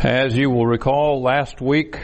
As you will recall, last week,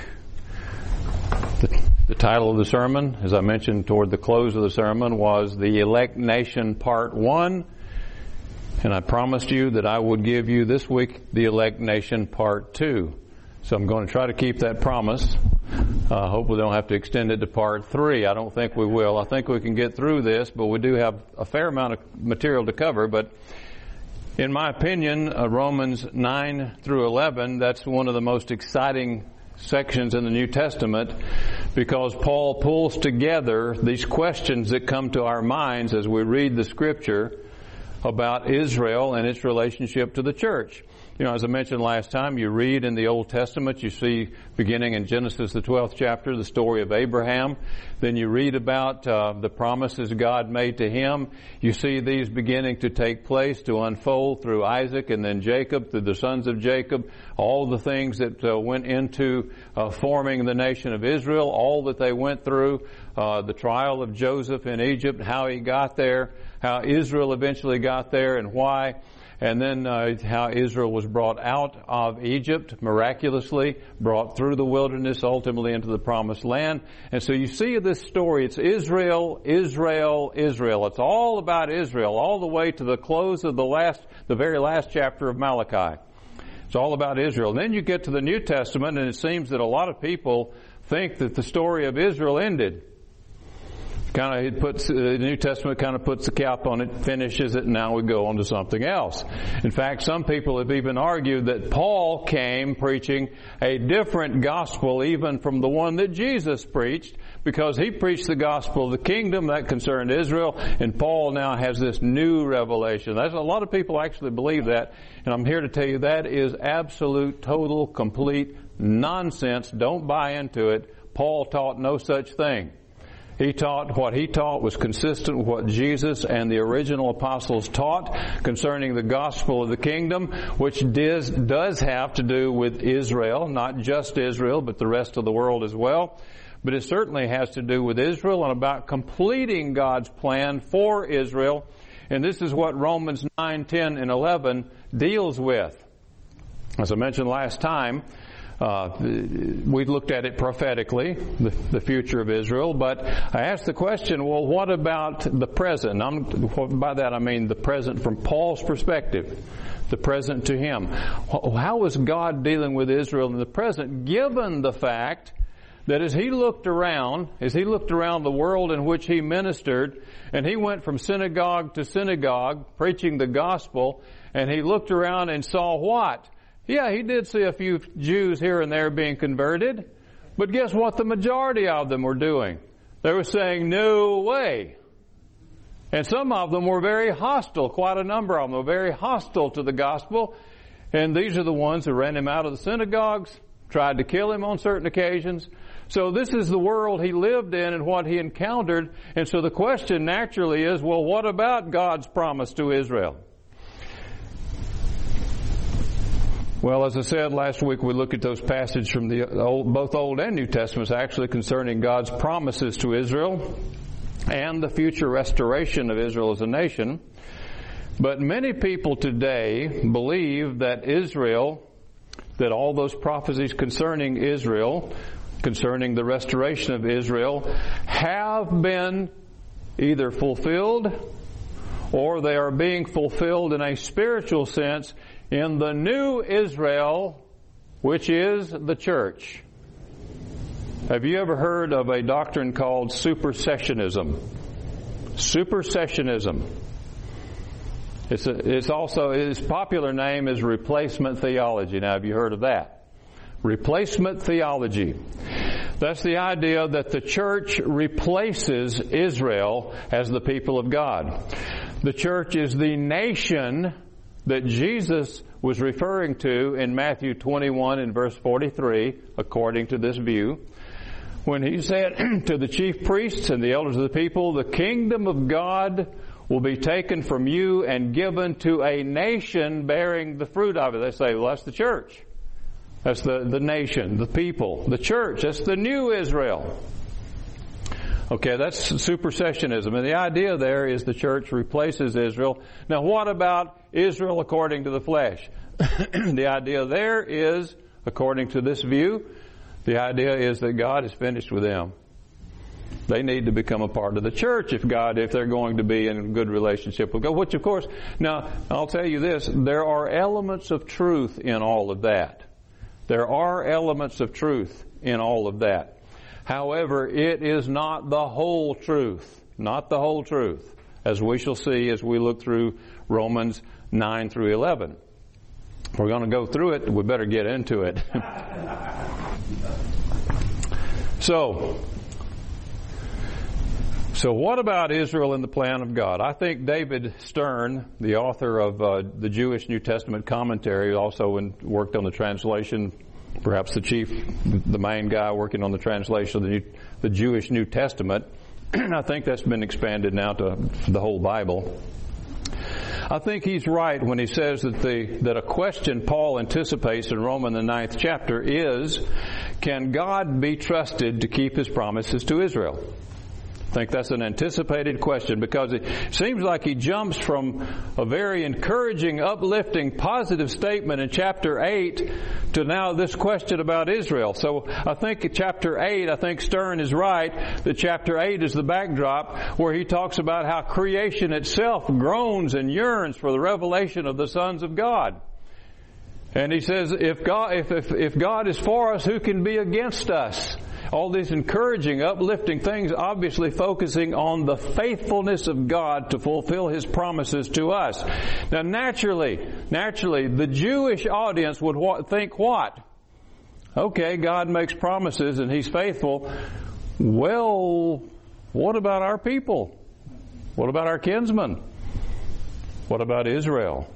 the title of the sermon, as I mentioned toward the close of the sermon, was The Elect Nation Part 1. And I promised you that I would give you this week The Elect Nation Part 2. So I'm going to try to keep that promise. Hope we don't have to extend it to Part 3. I don't think we will. I think we can get through this, but we do have a fair amount of material to cover. But in my opinion, Romans 9 through 11, that's one of the most exciting sections in the New Testament because Paul pulls together these questions that come to our minds as we read the Scripture about Israel and its relationship to the church. You know, as I mentioned last time, you read in the Old Testament, you see beginning in Genesis, the 12th chapter, the story of Abraham. Then you read about the promises God made to him. You see these beginning to take place, to unfold through Isaac and then Jacob, through the sons of Jacob, all the things that went into forming the nation of Israel, all that they went through, the trial of Joseph in Egypt, how he got there, how Israel eventually got there and why. And then how Israel was brought out of Egypt miraculously, brought through the wilderness, ultimately into the promised land. And so you see this story. It's Israel, Israel, Israel. It's all about Israel, all the way to the close of the very last chapter of Malachi. It's all about Israel. And then you get to the New Testament, and it seems that a lot of people think that the story of Israel ended. The New Testament kind of puts the cap on it, finishes it, and now we go on to something else. In fact, some people have even argued that Paul came preaching a different gospel even from the one that Jesus preached, because he preached the gospel of the kingdom that concerned Israel, and Paul now has this new revelation. A lot of people actually believe that, and I'm here to tell you that is absolute, total, complete nonsense. Don't buy into it. Paul taught no such thing. What he taught was consistent with what Jesus and the original apostles taught concerning the gospel of the kingdom, which does have to do with Israel, not just Israel, but the rest of the world as well. But it certainly has to do with Israel and about completing God's plan for Israel. And this is what Romans 9, 10, and 11 deals with. As I mentioned last time, we looked at it prophetically, the future of Israel, but I asked the question, well, what about the present? By that I mean the present from Paul's perspective, the present to him. How is God dealing with Israel in the present, given the fact that as he looked around the world in which he ministered, and he went from synagogue to synagogue preaching the gospel, and he looked around and saw what? Yeah, he did see a few Jews here and there being converted, but guess what the majority of them were doing? They were saying, no way. And some of them were very hostile, quite a number of them were very hostile to the gospel, and these are the ones who ran him out of the synagogues, tried to kill him on certain occasions. So this is the world he lived in and what he encountered, and so the question naturally is, well, what about God's promise to Israel? Well, as I said last week, we looked at those passages from both Old and New Testaments actually concerning God's promises to Israel and the future restoration of Israel as a nation. But many people today believe that that all those prophecies concerning Israel, concerning the restoration of Israel, have been either fulfilled or they are being fulfilled in a spiritual sense in the new Israel, which is the church. Have you ever heard of a doctrine called supersessionism? Supersessionism. Its popular name is replacement theology. Now, have you heard of that? Replacement theology. That's the idea that the church replaces Israel as the people of God. The church is the nation that Jesus was referring to in Matthew 21 and verse 43, according to this view, when he said to the chief priests and the elders of the people, the kingdom of God will be taken from you and given to a nation bearing the fruit of it. They say, well, that's the church. That's the nation, the people, the church. That's the new Israel. Okay, that's supersessionism. And the idea there is the church replaces Israel. Now, what about Israel according to the flesh? The idea there is according to this view, the idea is that God is finished with them. They need to become a part of the church if they're going to be in a good relationship with God. Which, of course, now, I'll tell you this, there are elements of truth in all of that. There are elements of truth in all of that. However, it is not the whole truth. Not the whole truth, as we shall see as we look through Romans 9 through 11. If we're going to go through it, we better get into it. So what about Israel in the plan of God? I think David Stern, the author of the Jewish New Testament commentary, also worked on the translation, perhaps the main guy working on the translation of the Jewish New Testament. I think that's been expanded now to the whole Bible. I think he's right when he says that a question Paul anticipates in Romans the 9th chapter is, can God be trusted to keep His promises to Israel? I think that's an anticipated question because it seems like he jumps from a very encouraging, uplifting, positive statement in chapter 8 to now this question about Israel. So I think chapter 8, I think Stern is right that chapter 8 is the backdrop where he talks about how creation itself groans and yearns for the revelation of the sons of God. And he says, if God is for us, who can be against us? All these encouraging, uplifting things, obviously focusing on the faithfulness of God to fulfill His promises to us. Now, naturally, the Jewish audience would think what? Okay, God makes promises and He's faithful. Well, what about our people? What about our kinsmen? What about Israel?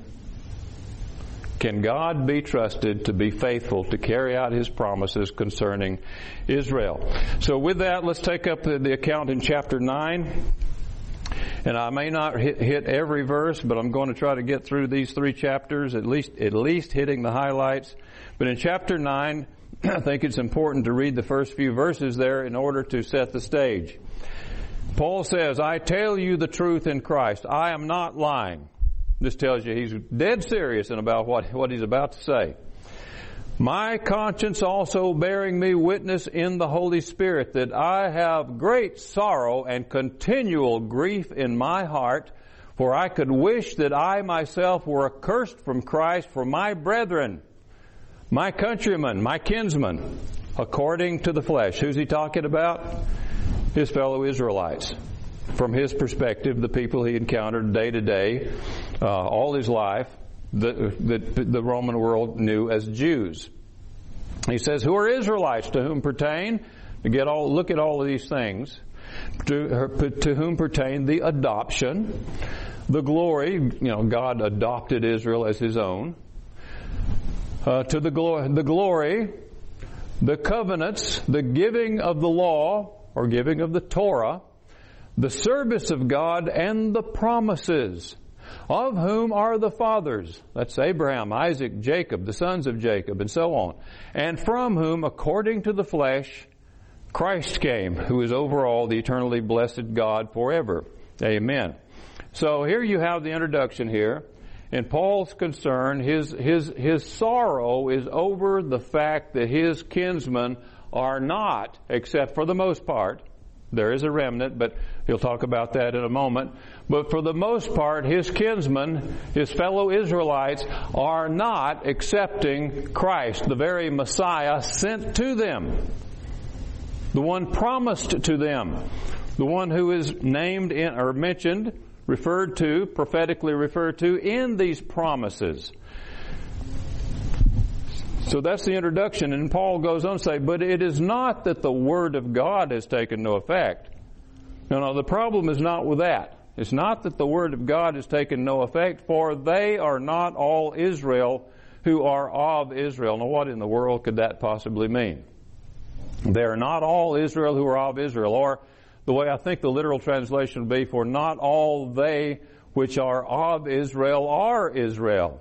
Can God be trusted to be faithful to carry out His promises concerning Israel? So with that, let's take up the account in chapter 9. And I may not hit every verse, but I'm going to try to get through these 3 chapters, at least hitting the highlights. But in chapter 9, I think it's important to read the first few verses there in order to set the stage. Paul says, I tell you the truth in Christ. I am not lying. This tells you he's dead serious about what he's about to say. My conscience also bearing me witness in the Holy Spirit that I have great sorrow and continual grief in my heart, for I could wish that I myself were accursed from Christ for my brethren, my countrymen, my kinsmen, according to the flesh. Who's he talking about? His fellow Israelites. From his perspective, the people he encountered day to day, all his life, the Roman world knew as Jews. He says, who are Israelites, to whom pertain, look at all of these things, to whom pertain the adoption, the glory, God adopted Israel as His own, to the glory, the covenants, the giving of the law, or giving of the Torah, the service of God, and the promises, of whom are the fathers. That's Abraham, Isaac, Jacob, the sons of Jacob, and so on. And from whom, according to the flesh, Christ came, who is over all, the eternally blessed God forever. Amen. So here you have the introduction here. And Paul's concern, his sorrow is over the fact that his kinsmen are not, except for the most part, there is a remnant, but he'll talk about that in a moment. But for the most part, his kinsmen, his fellow Israelites, are not accepting Christ, the very Messiah sent to them, the one promised to them, the one who is named in, or mentioned, referred to, prophetically referred to in these promises. So that's the introduction, and Paul goes on to say, but it is not that the Word of God has taken no effect. No, the problem is not with that. It's not that the Word of God has taken no effect, for they are not all Israel who are of Israel. Now, what in the world could that possibly mean? They are not all Israel who are of Israel, or the way I think the literal translation would be, for not all they which are of Israel are Israel.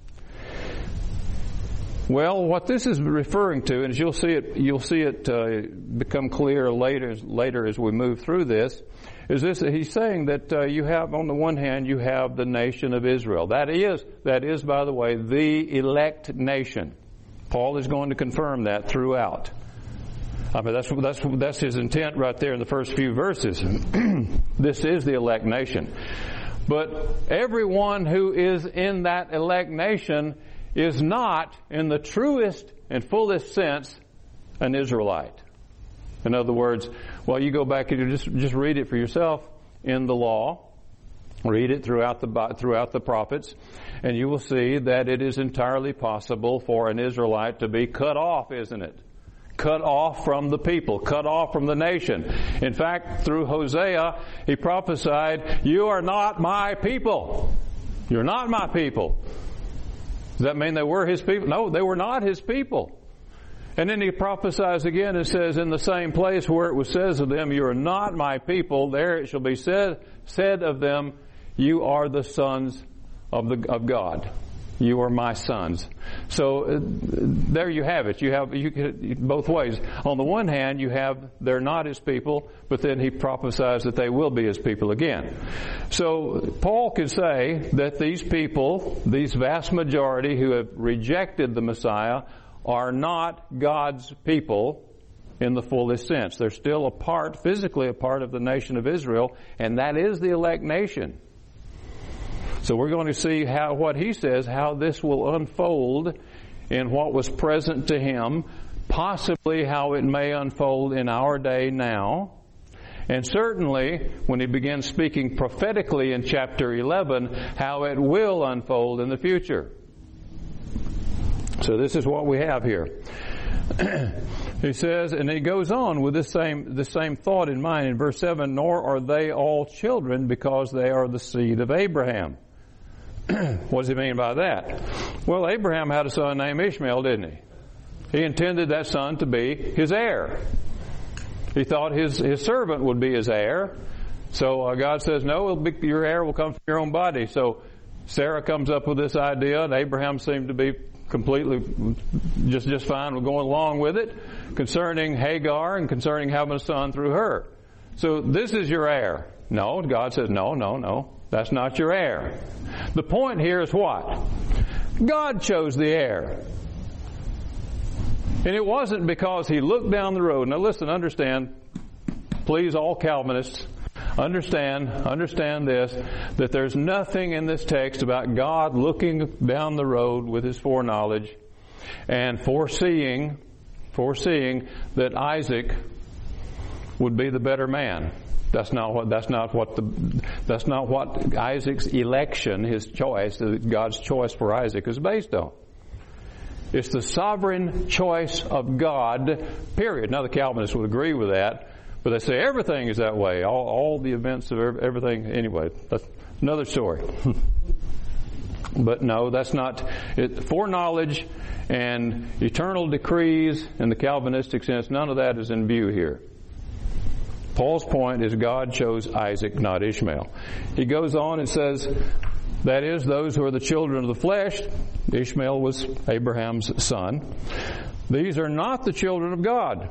Well, what this is referring to, and you'll see it become clear later as we move through this, is this: he's saying that you have, on the one hand, you have the nation of Israel. That is, by the way, the elect nation. Paul is going to confirm that throughout. I mean, that's his intent right there in the first few verses. This is the elect nation. But everyone who is in that elect nation is not, in the truest and fullest sense, an Israelite. In other words, well, you go back and you just read it for yourself in the law. Read it throughout the prophets, and you will see that it is entirely possible for an Israelite to be cut off, isn't it? Cut off from the people, cut off from the nation. In fact, through Hosea, he prophesied, "You are not my people. You're not my people." Does that mean they were his people? No, they were not his people. And then he prophesies again and says, in the same place where it was says of them, "You are not my people," there it shall be said of them, "You are the sons of God. You are my sons." So there you have it. You could both ways. On the one hand, you have they're not his people, but then he prophesies that they will be his people again. So Paul could say that these people, these vast majority who have rejected the Messiah, are not God's people in the fullest sense. They're still physically a part of the nation of Israel, and that is the elect nation. So we're going to see what he says, how this will unfold in what was present to him, possibly how it may unfold in our day now, and certainly when he begins speaking prophetically in chapter 11, how it will unfold in the future. So this is what we have here. He says, and he goes on with the same thought in mind in verse 7, "Nor are they all children because they are the seed of Abraham." What does he mean by that? Well, Abraham had a son named Ishmael, didn't he? He intended that son to be his heir. He thought his servant would be his heir. So God says, "No, your heir will come from your own body." So Sarah comes up with this idea, and Abraham seemed to be completely just fine with going along with it concerning Hagar and concerning having a son through her. So this is your heir. No, God says, no, that's not your heir. The point here is what? God chose the heir. And it wasn't because he looked down the road. Now listen, understand, please, all Calvinists, understand this, that there's nothing in this text about God looking down the road with his foreknowledge and foreseeing that Isaac would be the better man. That's not what Isaac's election, his choice, God's choice for Isaac is based on. It's the sovereign choice of God, period. Now the Calvinists would agree with that, but they say everything is that way. All the events of everything. Anyway, that's another story. But no, that's not it. Foreknowledge and eternal decrees in the Calvinistic sense, none of that is in view here. Paul's point is God chose Isaac, not Ishmael. He goes on and says, that is, those who are the children of the flesh. Ishmael was Abraham's son. These are not the children of God,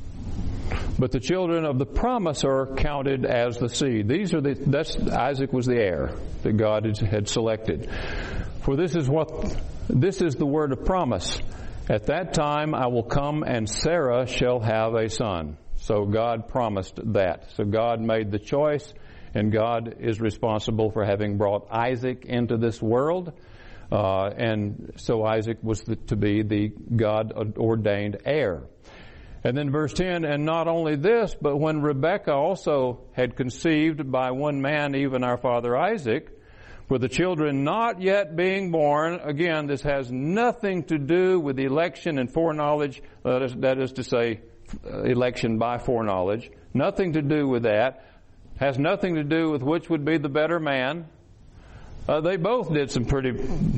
but the children of the promise are counted as the seed. Isaac was the heir that God had selected. For this is the word of promise. At that time I will come and Sarah shall have a son. So God promised that. So God made the choice, and God is responsible for having brought Isaac into this world. And so Isaac was to be the God-ordained heir. And then verse 10, and not only this, but when Rebekah also had conceived by one man, even our father Isaac, for the children not yet being born, again, this has nothing to do with election and foreknowledge, that is to say, election by foreknowledge. Nothing to do with that. Has nothing to do with which would be the better man. They both did some pretty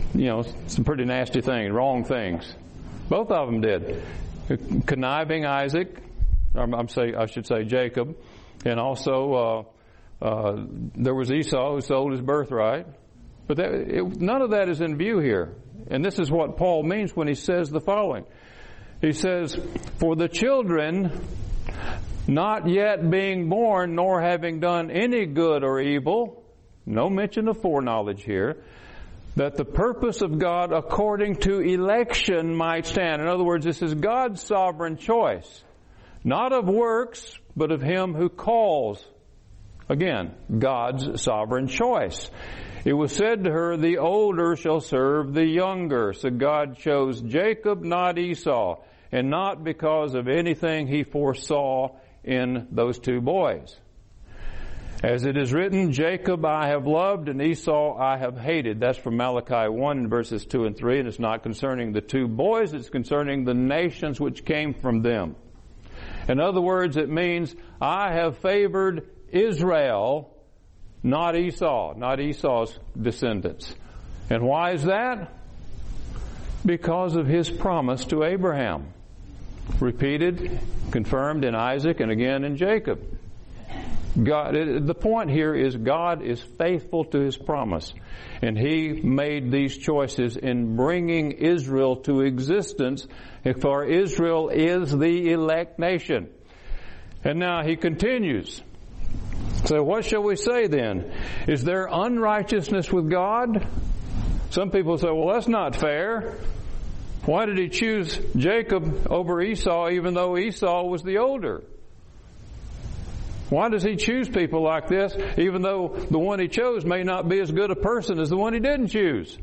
nasty things, wrong things. Both of them did. Conniving Isaac, I should say Jacob, and also there was Esau who sold his birthright. But none of that is in view here. And this is what Paul means when he says the following. He says, for the children not yet being born, nor having done any good or evil, no mention of foreknowledge here, that the purpose of God according to election might stand. In other words, this is God's sovereign choice, not of works, but of Him who calls. Again, God's sovereign choice. It was said to her, the older shall serve the younger. So God chose Jacob, not Esau, and not because of anything He foresaw in those two boys. As it is written, Jacob I have loved and Esau I have hated. That's from Malachi 1 verses 2 and 3, and it's not concerning the two boys, it's concerning the nations which came from them. In other words, it means I have favored Israel, not Esau, not Esau's descendants. And why is that? Because of His promise to Abraham. Repeated, confirmed in Isaac and again in Jacob. God, the point here is God is faithful to His promise. And He made these choices in bringing Israel to existence, for Israel is the elect nation. And now He continues. So what shall we say then? Is there unrighteousness with God? Some people say, well, that's not fair. Why did He choose Jacob over Esau even though Esau was the older? Why does He choose people like this even though the one He chose may not be as good a person as the one He didn't choose?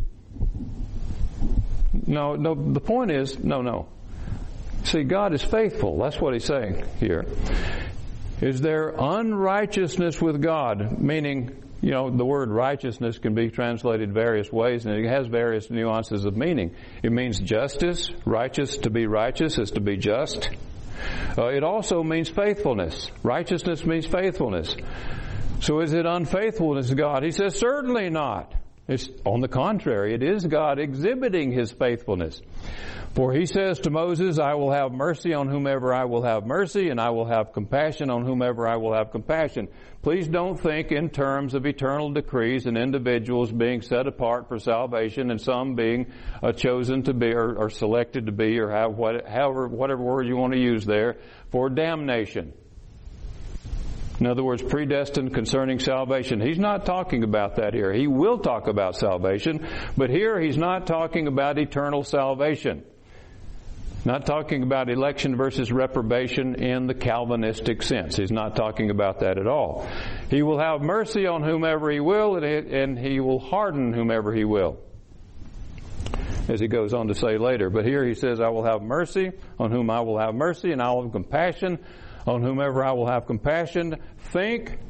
No, the point is, no. See, God is faithful. That's what He's saying here. Is there unrighteousness with God? Meaning, the word righteousness can be translated various ways, and it has various nuances of meaning. It means justice. Righteous, to be righteous is to be just. It also means faithfulness. Righteousness means faithfulness. So is it unfaithfulness to God? He says, certainly not. It's on the contrary. It is God exhibiting His faithfulness. For He says to Moses, I will have mercy on whomever I will have mercy, and I will have compassion on whomever I will have compassion. Please don't think in terms of eternal decrees and individuals being set apart for salvation and some being chosen to be or selected to be or have whatever word you want to use there for damnation. In other words, predestined concerning salvation. He's not talking about that here. He will talk about salvation, but here He's not talking about eternal salvation. Not talking about election versus reprobation in the Calvinistic sense. He's not talking about that at all. He will have mercy on whomever He will, and He will harden whomever He will, as He goes on to say later. But here He says, I will have mercy on whom I will have mercy, and I will have compassion on whomever I will have compassion. Think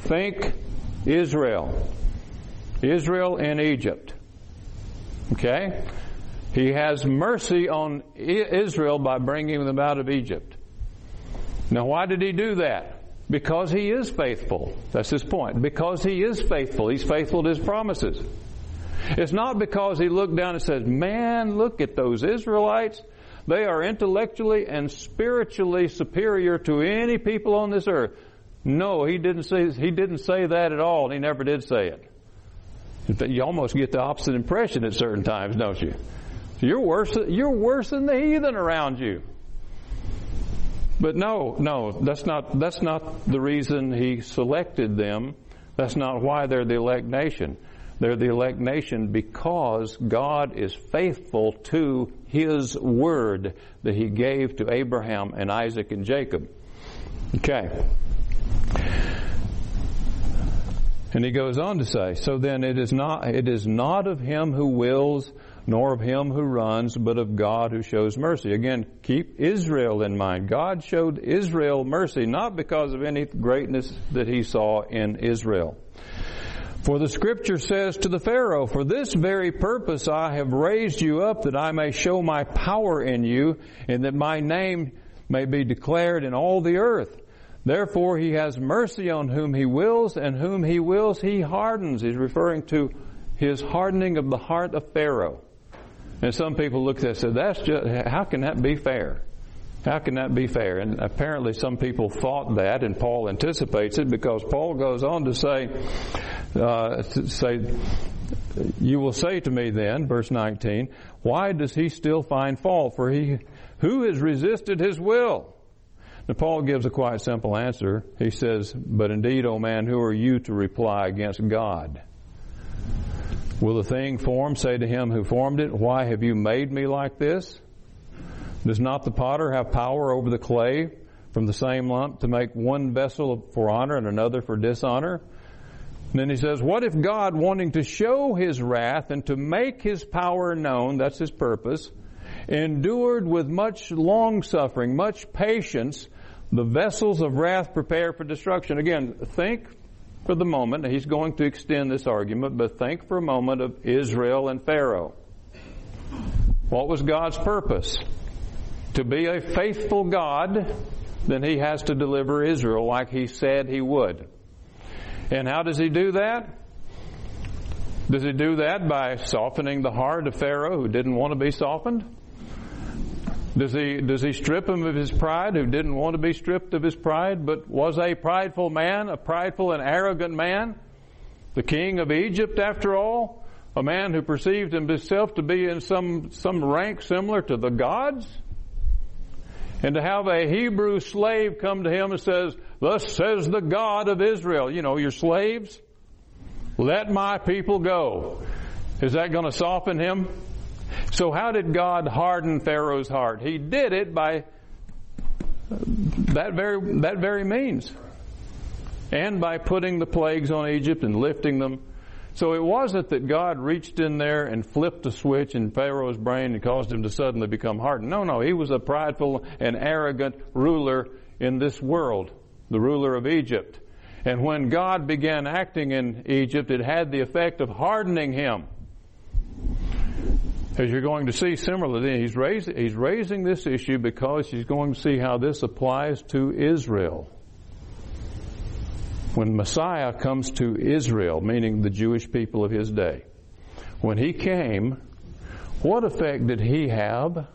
Israel. Israel in Egypt. Okay? He has mercy on Israel by bringing them out of Egypt. Now, why did He do that? Because He is faithful. That's His point. Because He is faithful. He's faithful to His promises. It's not because He looked down and said, man, look at those Israelites. They are intellectually and spiritually superior to any people on this earth. No, He didn't say that at all, and He never did say it. In fact, you almost get the opposite impression at certain times, don't you? You're worse than the heathen around you. But no, that's not the reason He selected them. That's not why they're the elect nation. They're the elect nation because God is faithful to His word that He gave to Abraham and Isaac and Jacob. Okay. And He goes on to say, so then it is not of him who wills, nor of him who runs, but of God who shows mercy. Again, keep Israel in mind. God showed Israel mercy, not because of any greatness that He saw in Israel. For the Scripture says to the Pharaoh, for this very purpose I have raised you up, that I may show my power in you, and that my name may be declared in all the earth. Therefore He has mercy on whom He wills, and whom He wills He hardens. He's referring to His hardening of the heart of Pharaoh. And some people look at that and say, how can that be fair? How can that be fair? And apparently some people thought that, and Paul anticipates it, because Paul goes on to say, you will say to me then, verse 19, why does he still find fault? For who has resisted his will? Now Paul gives a quite simple answer. He says, but indeed, O man, who are you to reply against God? Will the thing formed say to him who formed it, why have you made me like this? Does not the potter have power over the clay from the same lump to make one vessel for honor and another for dishonor? And then he says, what if God, wanting to show his wrath and to make his power known, that's his purpose, endured with much long suffering, much patience, the vessels of wrath prepared for destruction? Again, think for the moment, he's going to extend this argument, but think for a moment of Israel and Pharaoh. What was God's purpose? To be a faithful God, then he has to deliver Israel like he said he would. And how does he do that? Does he do that by softening the heart of Pharaoh, who didn't want to be softened? Does he strip him of his pride, who didn't want to be stripped of his pride, but was a prideful man, a prideful and arrogant man? The king of Egypt, after all? A man who perceived himself to be in some rank similar to the gods? And to have a Hebrew slave come to him and says, thus says the God of Israel, your slaves, let my people go. Is that going to soften him? So how did God harden Pharaoh's heart? He did it by that very means. And by putting the plagues on Egypt and lifting them. So it wasn't that God reached in there and flipped a switch in Pharaoh's brain and caused him to suddenly become hardened. No, he was a prideful and arrogant ruler in this world, the ruler of Egypt. And when God began acting in Egypt, it had the effect of hardening him. As you're going to see similarly, he's raising this issue because he's going to see how this applies to Israel. When Messiah comes to Israel, meaning the Jewish people of his day, when he came, what effect did he have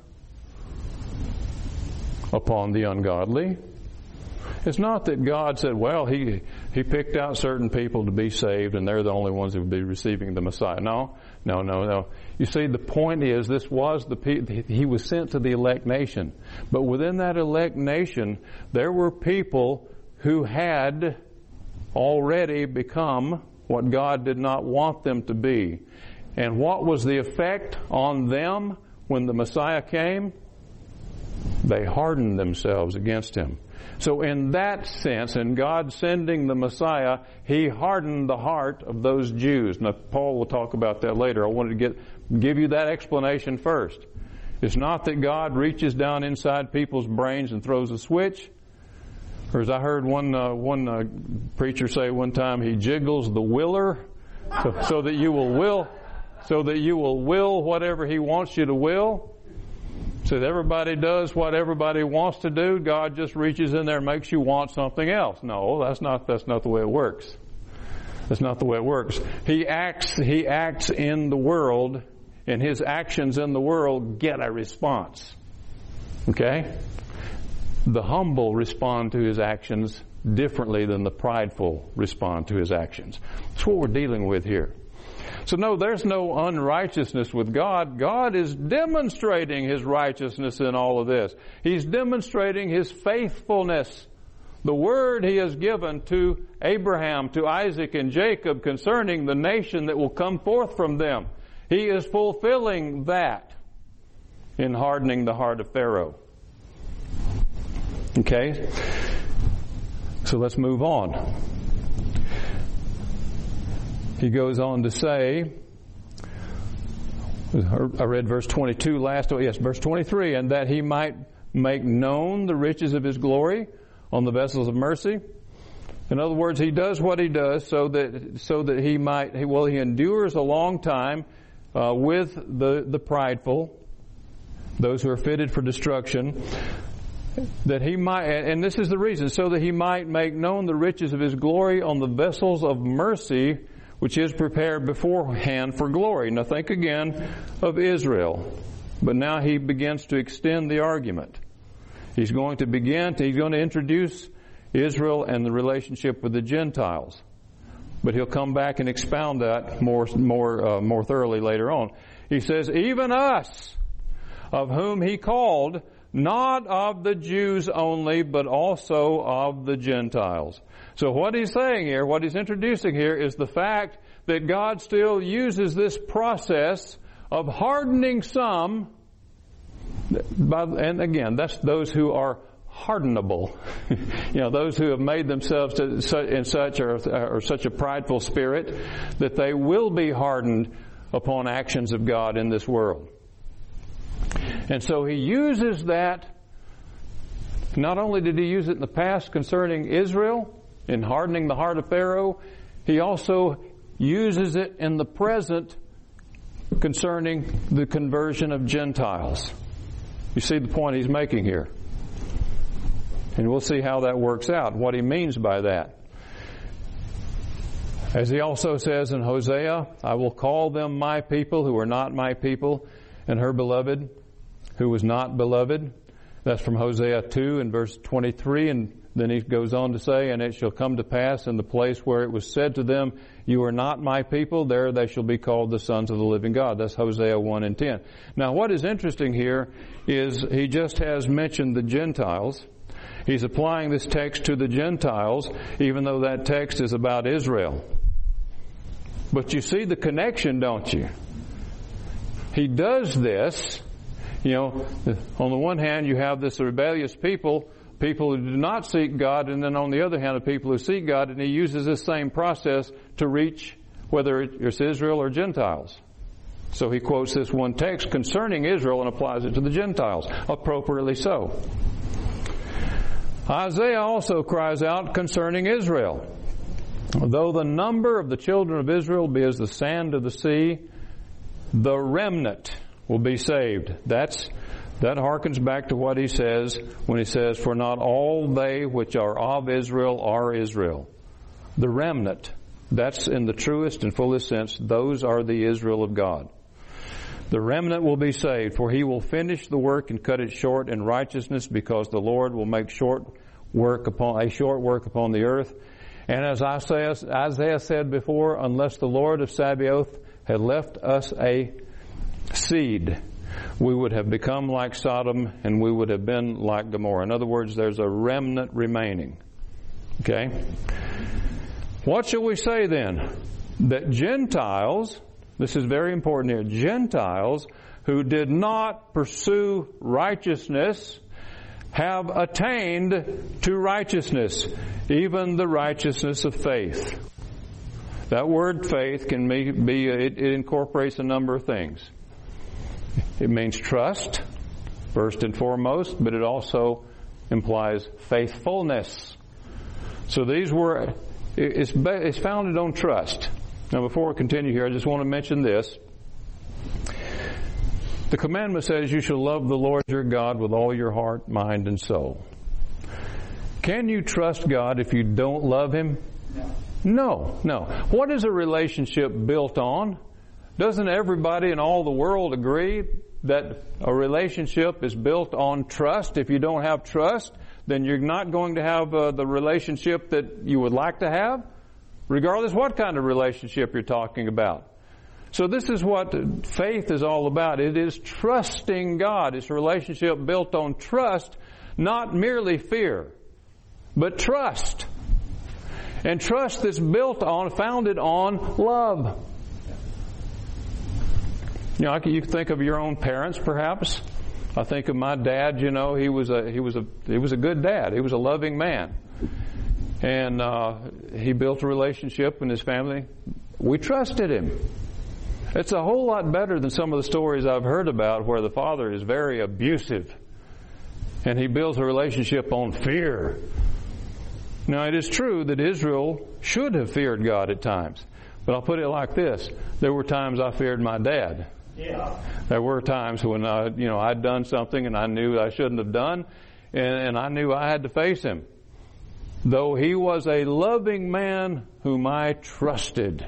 upon the ungodly? It's not that God said, well, he picked out certain people to be saved and they're the only ones who would be receiving the Messiah. No. You see, the point is, he was sent to the elect nation. But within that elect nation, there were people who had already become what God did not want them to be. And what was the effect on them when the Messiah came? They hardened themselves against him. So in that sense, in God sending the Messiah, he hardened the heart of those Jews. Now, Paul will talk about that later. I wanted to give you that explanation first. It's not that God reaches down inside people's brains and throws a switch. Or as I heard one preacher say one time, he jiggles the willer so that you will will whatever he wants you to will. So that everybody does what everybody wants to do. God just reaches in there and makes you want something else. No, that's not the way it works. That's not the way it works. He acts in the world, and his actions in the world get a response. Okay? The humble respond to his actions differently than the prideful respond to his actions. That's what we're dealing with here. So no, there's no unrighteousness with God. God is demonstrating his righteousness in all of this. He's demonstrating his faithfulness. The word he has given to Abraham, to Isaac, and Jacob concerning the nation that will come forth from them. He is fulfilling that in hardening the heart of Pharaoh. Okay? So let's move on. He goes on to say, I read verse 22 last, verse 23, and that he might make known the riches of his glory on the vessels of mercy. In other words, he does what he does so that he endures a long time with the prideful, those who are fitted for destruction, that he might, and this is the reason, so that he might make known the riches of his glory on the vessels of mercy, which is prepared beforehand for glory. Now think again of Israel. But now he begins to extend the argument. He's going to introduce Israel and the relationship with the Gentiles. But he'll come back and expound that more thoroughly later on. He says, even us, of whom he called, not of the Jews only, but also of the Gentiles. So what he's saying here, what he's introducing here, is the fact that God still uses this process of hardening some, and again, that's those who are hardenable. Those who have made themselves in such or such a prideful spirit that they will be hardened upon actions of God in this world. And so he uses that. Not only did he use it in the past concerning Israel, in hardening the heart of Pharaoh, he also uses it in the present concerning the conversion of Gentiles. You see the point he's making here. And we'll see how that works out, what he means by that. As he also says in Hosea, I will call them my people who are not my people, and her beloved who was not beloved. That's from Hosea 2 and verse 23, and then he goes on to say, and it shall come to pass in the place where it was said to them, you are not my people, there they shall be called the sons of the living God. That's Hosea 1 and 10. Now what is interesting here is he just has mentioned the Gentiles. He's applying this text to the Gentiles, even though that text is about Israel. But you see the connection, don't you? He does this, on the one hand you have this rebellious people who do not seek God, and then on the other hand the people who seek God, and he uses this same process to reach whether it's Israel or Gentiles. So he quotes this one text concerning Israel and applies it to the Gentiles, appropriately so. Isaiah also cries out concerning Israel. Though the number of the children of Israel be as the sand of the sea, the remnant will be saved. That harkens back to what he says when he says, for not all they which are of Israel are Israel. The remnant, that's in the truest and fullest sense, those are the Israel of God. The remnant will be saved, for he will finish the work and cut it short in righteousness, because the Lord will make short work upon the earth. And as Isaiah said before, unless the Lord of Sabaoth had left us a seed, we would have become like Sodom and we would have been like Gomorrah. In other words, there's a remnant remaining. Okay? What shall we say then? That Gentiles, this is very important here, Gentiles who did not pursue righteousness have attained to righteousness, even the righteousness of faith. That word faith can be it incorporates a number of things. It means trust, first and foremost, but it also implies faithfulness. So it's founded on trust. Now before we continue here, I just want to mention this. The commandment says you shall love the Lord your God with all your heart, mind, and soul. Can you trust God if you don't love Him? No. What is a relationship built on? Doesn't everybody in all the world agree that a relationship is built on trust? If you don't have trust, then you're not going to have the relationship that you would like to have, regardless what kind of relationship you're talking about. So this is what faith is all about. It is trusting God. It's a relationship built on trust, not merely fear, but trust. And trust that's founded on love. You can think of your own parents, perhaps. I think of my dad. He was a good dad. He was a loving man, and he built a relationship in his family. We trusted him. It's a whole lot better than some of the stories I've heard about where the father is very abusive, and he builds a relationship on fear. Now, it is true that Israel should have feared God at times, but I'll put it like this: there were times I feared my dad. Yeah. There were times when I'd done something and I knew I shouldn't have done, and I knew I had to face him. Though he was a loving man whom I trusted.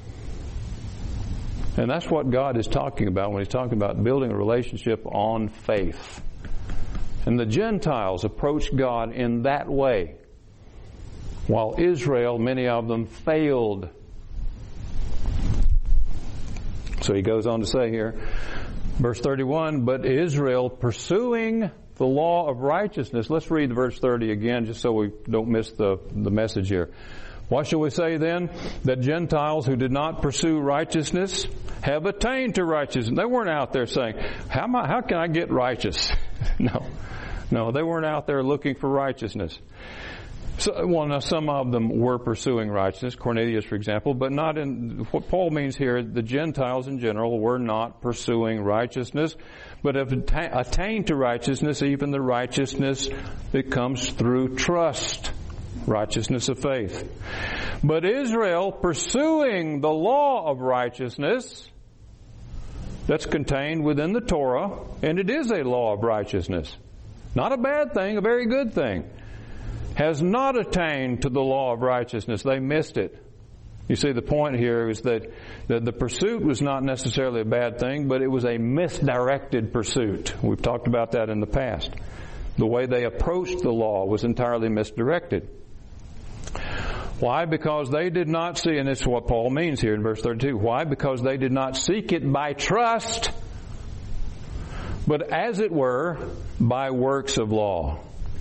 And that's what God is talking about when He's talking about building a relationship on faith. And the Gentiles approached God in that way, while Israel, many of them, failed. So he goes on to say here, verse 31, but Israel, pursuing the law of righteousness. Let's read verse 30 again, just so we don't miss the message here. What shall we say then? That Gentiles who did not pursue righteousness have attained to righteousness. They weren't out there saying, how can I get righteous? No, they weren't out there looking for righteousness. Now some of them were pursuing righteousness, Cornelius, for example, but not in what Paul means here. The Gentiles in general were not pursuing righteousness, but have attained to righteousness, even the righteousness that comes through trust, righteousness of faith. But Israel, pursuing the law of righteousness, that's contained within the Torah, and it is a law of righteousness. Not a bad thing, a very good thing. Has not attained to the law of righteousness. They missed it. You see, the point here is that the pursuit was not necessarily a bad thing, but it was a misdirected pursuit. We've talked about that in the past. The way they approached the law was entirely misdirected. Why? Because they did not see, and this is what Paul means here in verse 32. Why? Because they did not seek it by trust, but as it were, by works of law.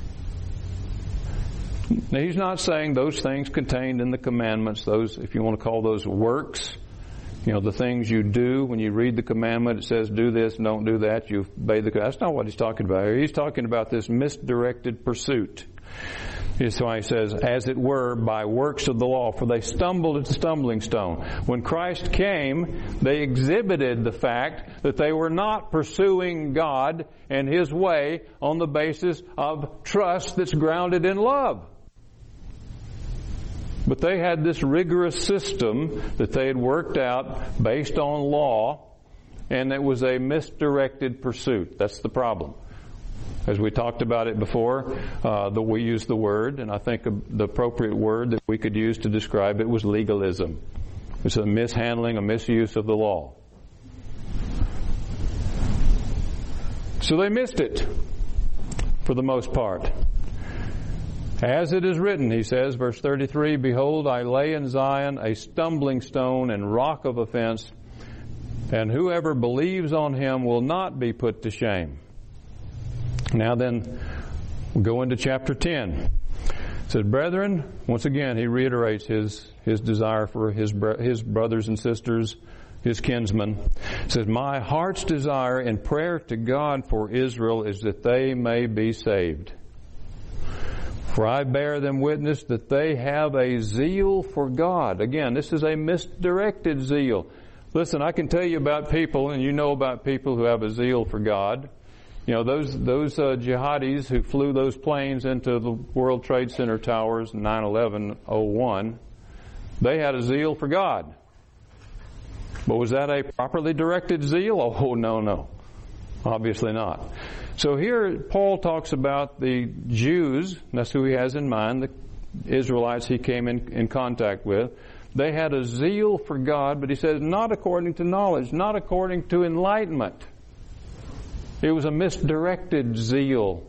Now, he's not saying those things contained in the commandments, those, if you want to call those works, the things you do when you read the commandment, it says do this, don't do that, you obey the commandment. That's not what he's talking about here. He's talking about this misdirected pursuit. That's why he says, as it were, by works of the law, for they stumbled at the stumbling stone. When Christ came, they exhibited the fact that they were not pursuing God and His way on the basis of trust that's grounded in love. But they had this rigorous system that they had worked out based on law, and it was a misdirected pursuit. That's the problem. As we talked about it before, we used the word, and I think the appropriate word that we could use to describe it was legalism. It's a mishandling, a misuse of the law. So they missed it, for the most part. As it is written, he says, verse 33, Behold, I lay in Zion a stumbling stone and rock of offense, and whoever believes on him will not be put to shame. Now then, we'll go into chapter 10. It says, Brethren, once again, he reiterates his desire for his brothers and sisters, his kinsmen. It says, My heart's desire in prayer to God for Israel is that they may be saved. For I bear them witness that they have a zeal for God. Again, this is a misdirected zeal. Listen, I can tell you about people, and you know about people who have a zeal for God. Those jihadis who flew those planes into the World Trade Center towers in 9/11/01, they had a zeal for God. But was that a properly directed zeal? Oh, no. Obviously not. So here Paul talks about the Jews, that's who he has in mind, the Israelites he came in contact with. They had a zeal for God, but he says not according to knowledge, not according to enlightenment. It was a misdirected zeal.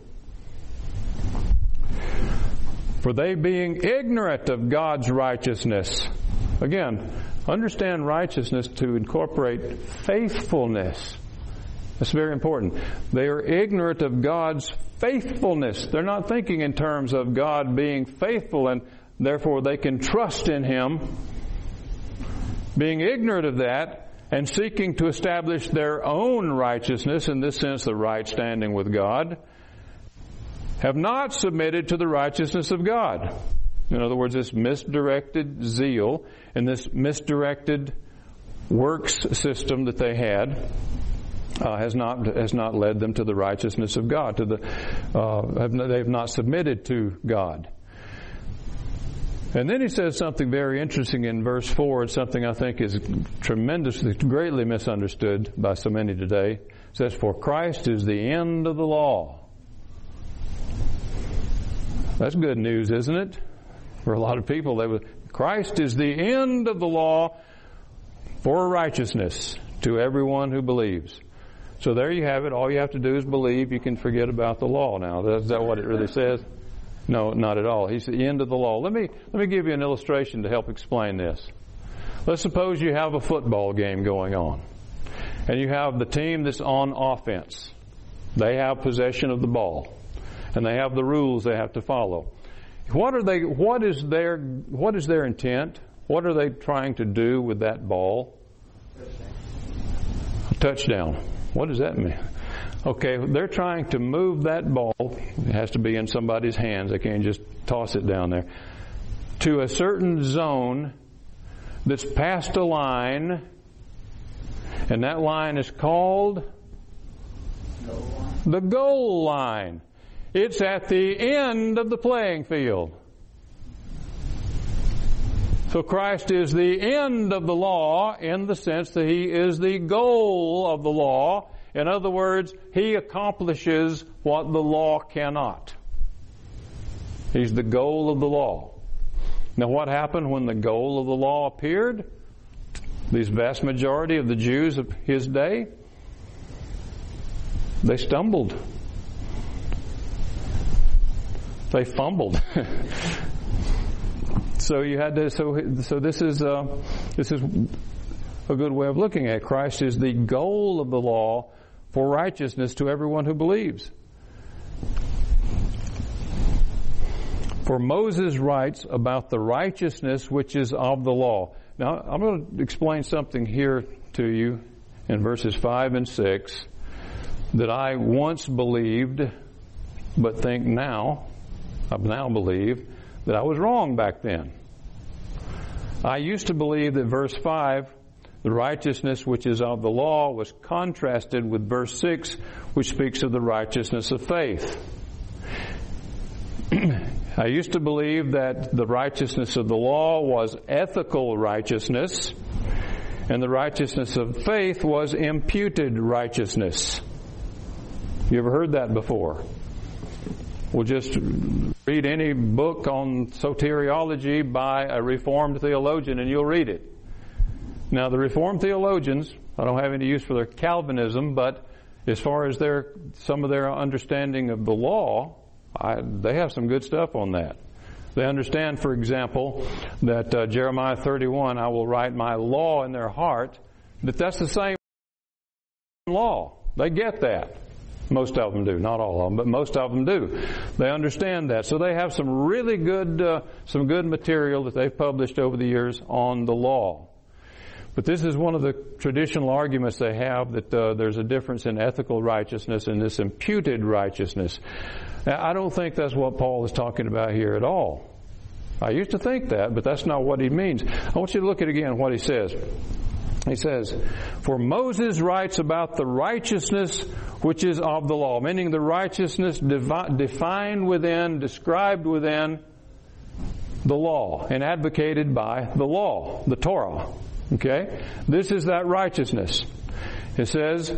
For they being ignorant of God's righteousness. Again, understand righteousness to incorporate faithfulness. That's very important. They are ignorant of God's faithfulness. They're not thinking in terms of God being faithful and therefore they can trust in Him. Being ignorant of that and seeking to establish their own righteousness, in this sense the right standing with God, have not submitted to the righteousness of God. In other words, this misdirected zeal and this misdirected works system that they had has not led them to the righteousness of God. They have not submitted to God. And then he says something very interesting in verse 4. It's something I think is greatly misunderstood by so many today. It says, For Christ is the end of the law. That's good news, isn't it? For a lot of people, Christ is the end of the law for righteousness to everyone who believes. So there you have it. All you have to do is believe. You can forget about the law now. Is that what it really says? No, not at all. He's the end of the law. Let me give you an illustration to help explain this. Let's suppose you have a football game going on, and you have the team that's on offense, They have possession of the ball, and they have the rules they have to follow. What is their intent? What are they trying to do with that ball? Touchdown. What does that mean? Okay, they're trying to move that ball. It has to be in somebody's hands. They can't just toss it down there. To a certain zone that's past a line, and that line is called the goal line. It's at the end of the playing field. So Christ is the end of the law in the sense that He is the goal of the law. In other words, He accomplishes what the law cannot. He's the goal of the law. Now what happened when the goal of the law appeared? These vast majority of the Jews of His day, they stumbled. They fumbled. So you had to. So this is a good way of looking at it. Christ is the goal of the law for righteousness to everyone who believes. For Moses writes about the righteousness which is of the law. Now I'm going to explain something here to you in verses 5 and 6 that I once believed, but think now, I now believe that I was wrong back then. I used to believe that verse 5, the righteousness which is of the law, was contrasted with verse 6, which speaks of the righteousness of faith. I used to believe that the righteousness of the law was ethical righteousness, and the righteousness of faith was imputed righteousness. You ever heard that before? Well, just read any book on soteriology by a Reformed theologian and you'll read it. Now, the Reformed theologians, I don't have any use for their Calvinism, but as far as some of their understanding of the law, they have some good stuff on that. They understand, for example, that Jeremiah 31, I will write my law in their heart, that that's the same law. They get that. Most of them do, not all of them, but most of them do. They understand that. So they have some really good, some good material that they've published over the years on the law. But this is one of the traditional arguments they have, that there's a difference in ethical righteousness and this imputed righteousness. Now, I don't think that's what Paul is talking about here at all. I used to think that, but that's not what he means. I want you to look at again what he says. He says, for Moses writes about the righteousness which is of the law, meaning the righteousness defined within, described within the law and advocated by the law, the Torah. Okay? This is that righteousness. It says,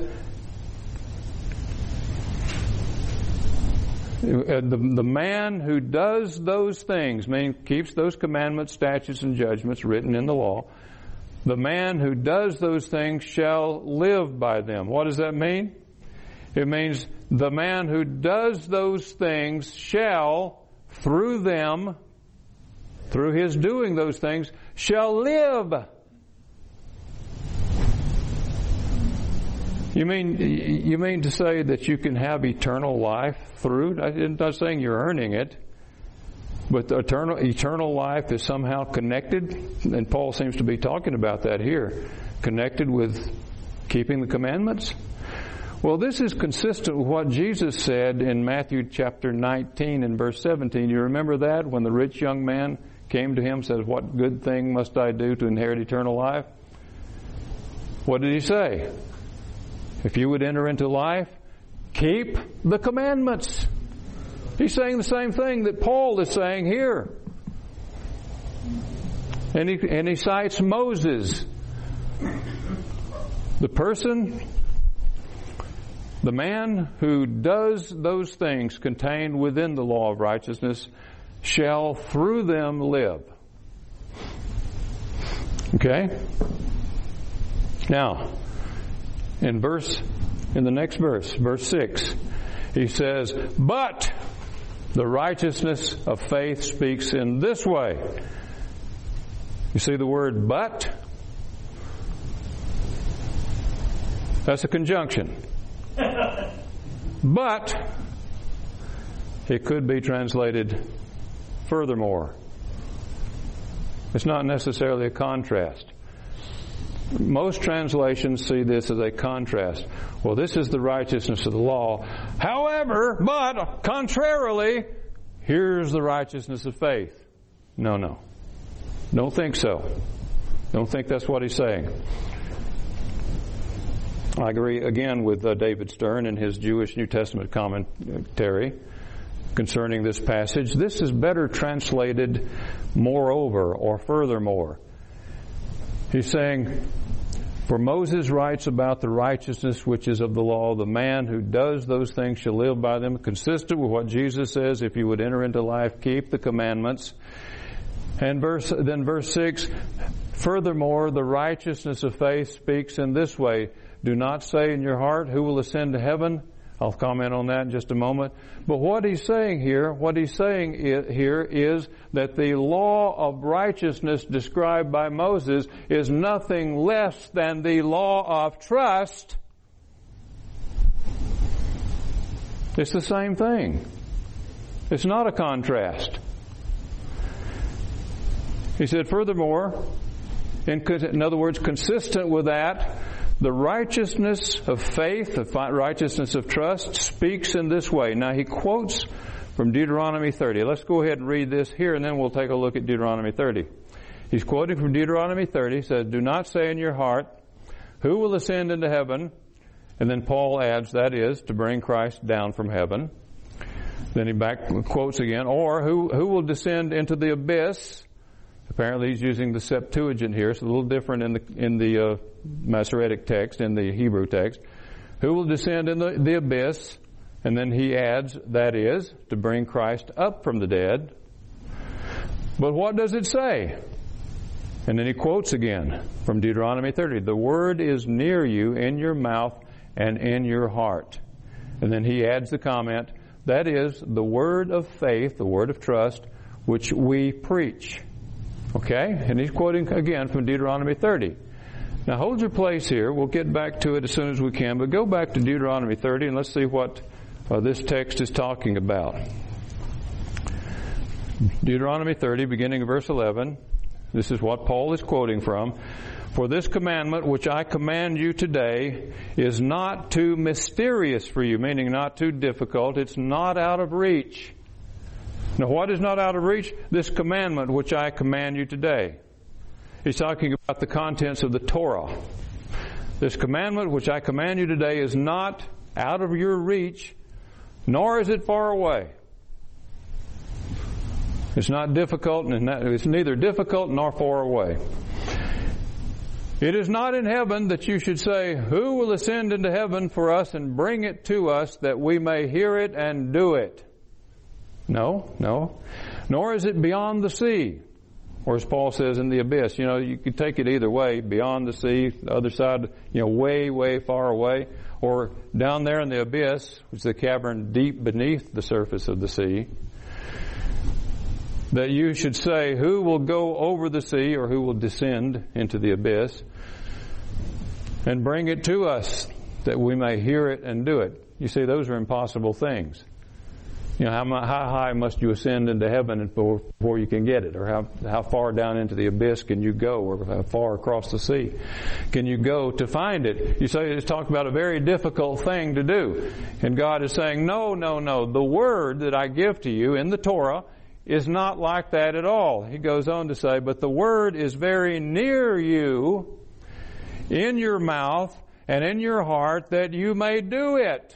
the man who does those things, meaning keeps those commandments, statutes, and judgments written in the law, the man who does those things shall live by them. What does that mean? It means the man who does those things shall, through them, through his doing those things, shall live. You mean to say that you can have eternal life through? I'm not saying you're earning it, but the eternal life is somehow connected, and Paul seems to be talking about that here, connected with keeping the commandments. Well, this is consistent with what Jesus said in Matthew chapter 19 and verse 17. You remember that when the rich young man came to him and said, what good thing must I do to inherit eternal life? What did he say? If you would enter into life, keep the commandments. He's saying the same thing that Paul is saying here. And he cites Moses. The person, the man who does those things contained within the law of righteousness shall through them live. Okay? Now, in the next verse, verse 6, he says, but the righteousness of faith speaks in this way. You see the word but? That's a conjunction. But it could be translated furthermore. It's not necessarily a contrast. Most translations see this as a contrast. Well, this is the righteousness of the law. However, but contrarily, here's the righteousness of faith. No. Don't think so. Don't think that's what he's saying. I agree again with David Stern in his Jewish New Testament commentary concerning this passage. This is better translated moreover or furthermore. He's saying, for Moses writes about the righteousness which is of the law, the man who does those things shall live by them, consistent with what Jesus says, if you would enter into life, keep the commandments. And then verse 6, furthermore, the righteousness of faith speaks in this way, do not say in your heart, who will ascend to heaven? I'll comment on that in just a moment. But what he's saying here is that the law of righteousness described by Moses is nothing less than the law of trust. It's the same thing. It's not a contrast. He said, furthermore, in other words, consistent with that, the righteousness of faith, the righteousness of trust, speaks in this way. Now he quotes from Deuteronomy 30. Let's go ahead and read this here, and then we'll take a look at Deuteronomy 30. He's quoting from Deuteronomy 30. He says, do not say in your heart, who will ascend into heaven? And then Paul adds, that is, to bring Christ down from heaven. Then he back quotes again, or who will descend into the abyss? Apparently he's using the Septuagint here. It's a little different in the Masoretic text, in the Hebrew text. Who will descend in the abyss? And then he adds, that is, to bring Christ up from the dead. But what does it say? And then he quotes again from Deuteronomy 30. The word is near you, in your mouth and in your heart. And then he adds the comment, that is, the word of faith, the word of trust, which we preach. Okay? And he's quoting again from Deuteronomy 30. Now hold your place here. We'll get back to it as soon as we can. But go back to Deuteronomy 30 and let's see what this text is talking about. Deuteronomy 30, beginning of verse 11. This is what Paul is quoting from. For this commandment which I command you today is not too mysterious for you, meaning not too difficult. It's not out of reach. Now, what is not out of reach? This commandment which I command you today. He's talking about the contents of the Torah. This commandment which I command you today is not out of your reach, nor is it far away. It's not difficult, and it's neither difficult nor far away. It is not in heaven that you should say, who will ascend into heaven for us and bring it to us that we may hear it and do it? No. Nor is it beyond the sea, or as Paul says, in the abyss. You know, you could take it either way, beyond the sea, the other side, way, way far away, or down there in the abyss, which is the cavern deep beneath the surface of the sea, that you should say, who will go over the sea, or who will descend into the abyss, and bring it to us, that we may hear it and do it. You see, those are impossible things. You know, how high must you ascend into heaven before you can get it? Or how far down into the abyss can you go? Or how far across the sea can you go to find it? You say it's talking about a very difficult thing to do. And God is saying, no. The word that I give to you in the Torah is not like that at all. He goes on to say, but the word is very near you, in your mouth and in your heart, that you may do it.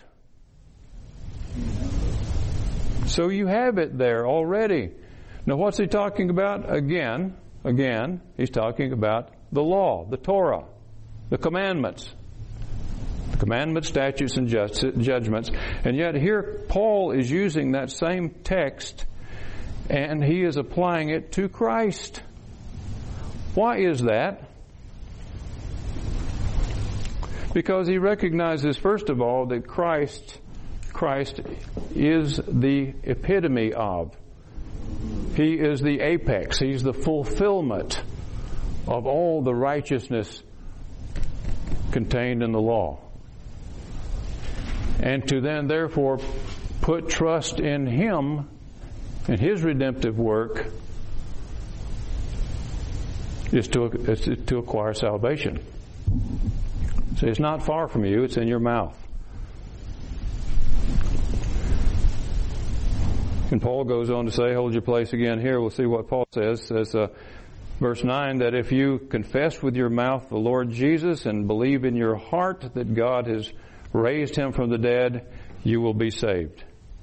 So you have it there already. Now what's he talking about? Again, he's talking about the law, the Torah, the commandments. The commandments, statutes, and judgments. And yet here Paul is using that same text and he is applying it to Christ. Why is that? Because he recognizes, first of all, that Christ is the epitome of. He is the apex. He's the fulfillment of all the righteousness contained in the law. And to then therefore put trust in Him and His redemptive work is to acquire salvation. So it's not far from you, it's in your mouth. And Paul goes on to say, hold your place again here, we'll see what Paul says. Verse 9, that if you confess with your mouth the Lord Jesus and believe in your heart that God has raised Him from the dead, you will be saved.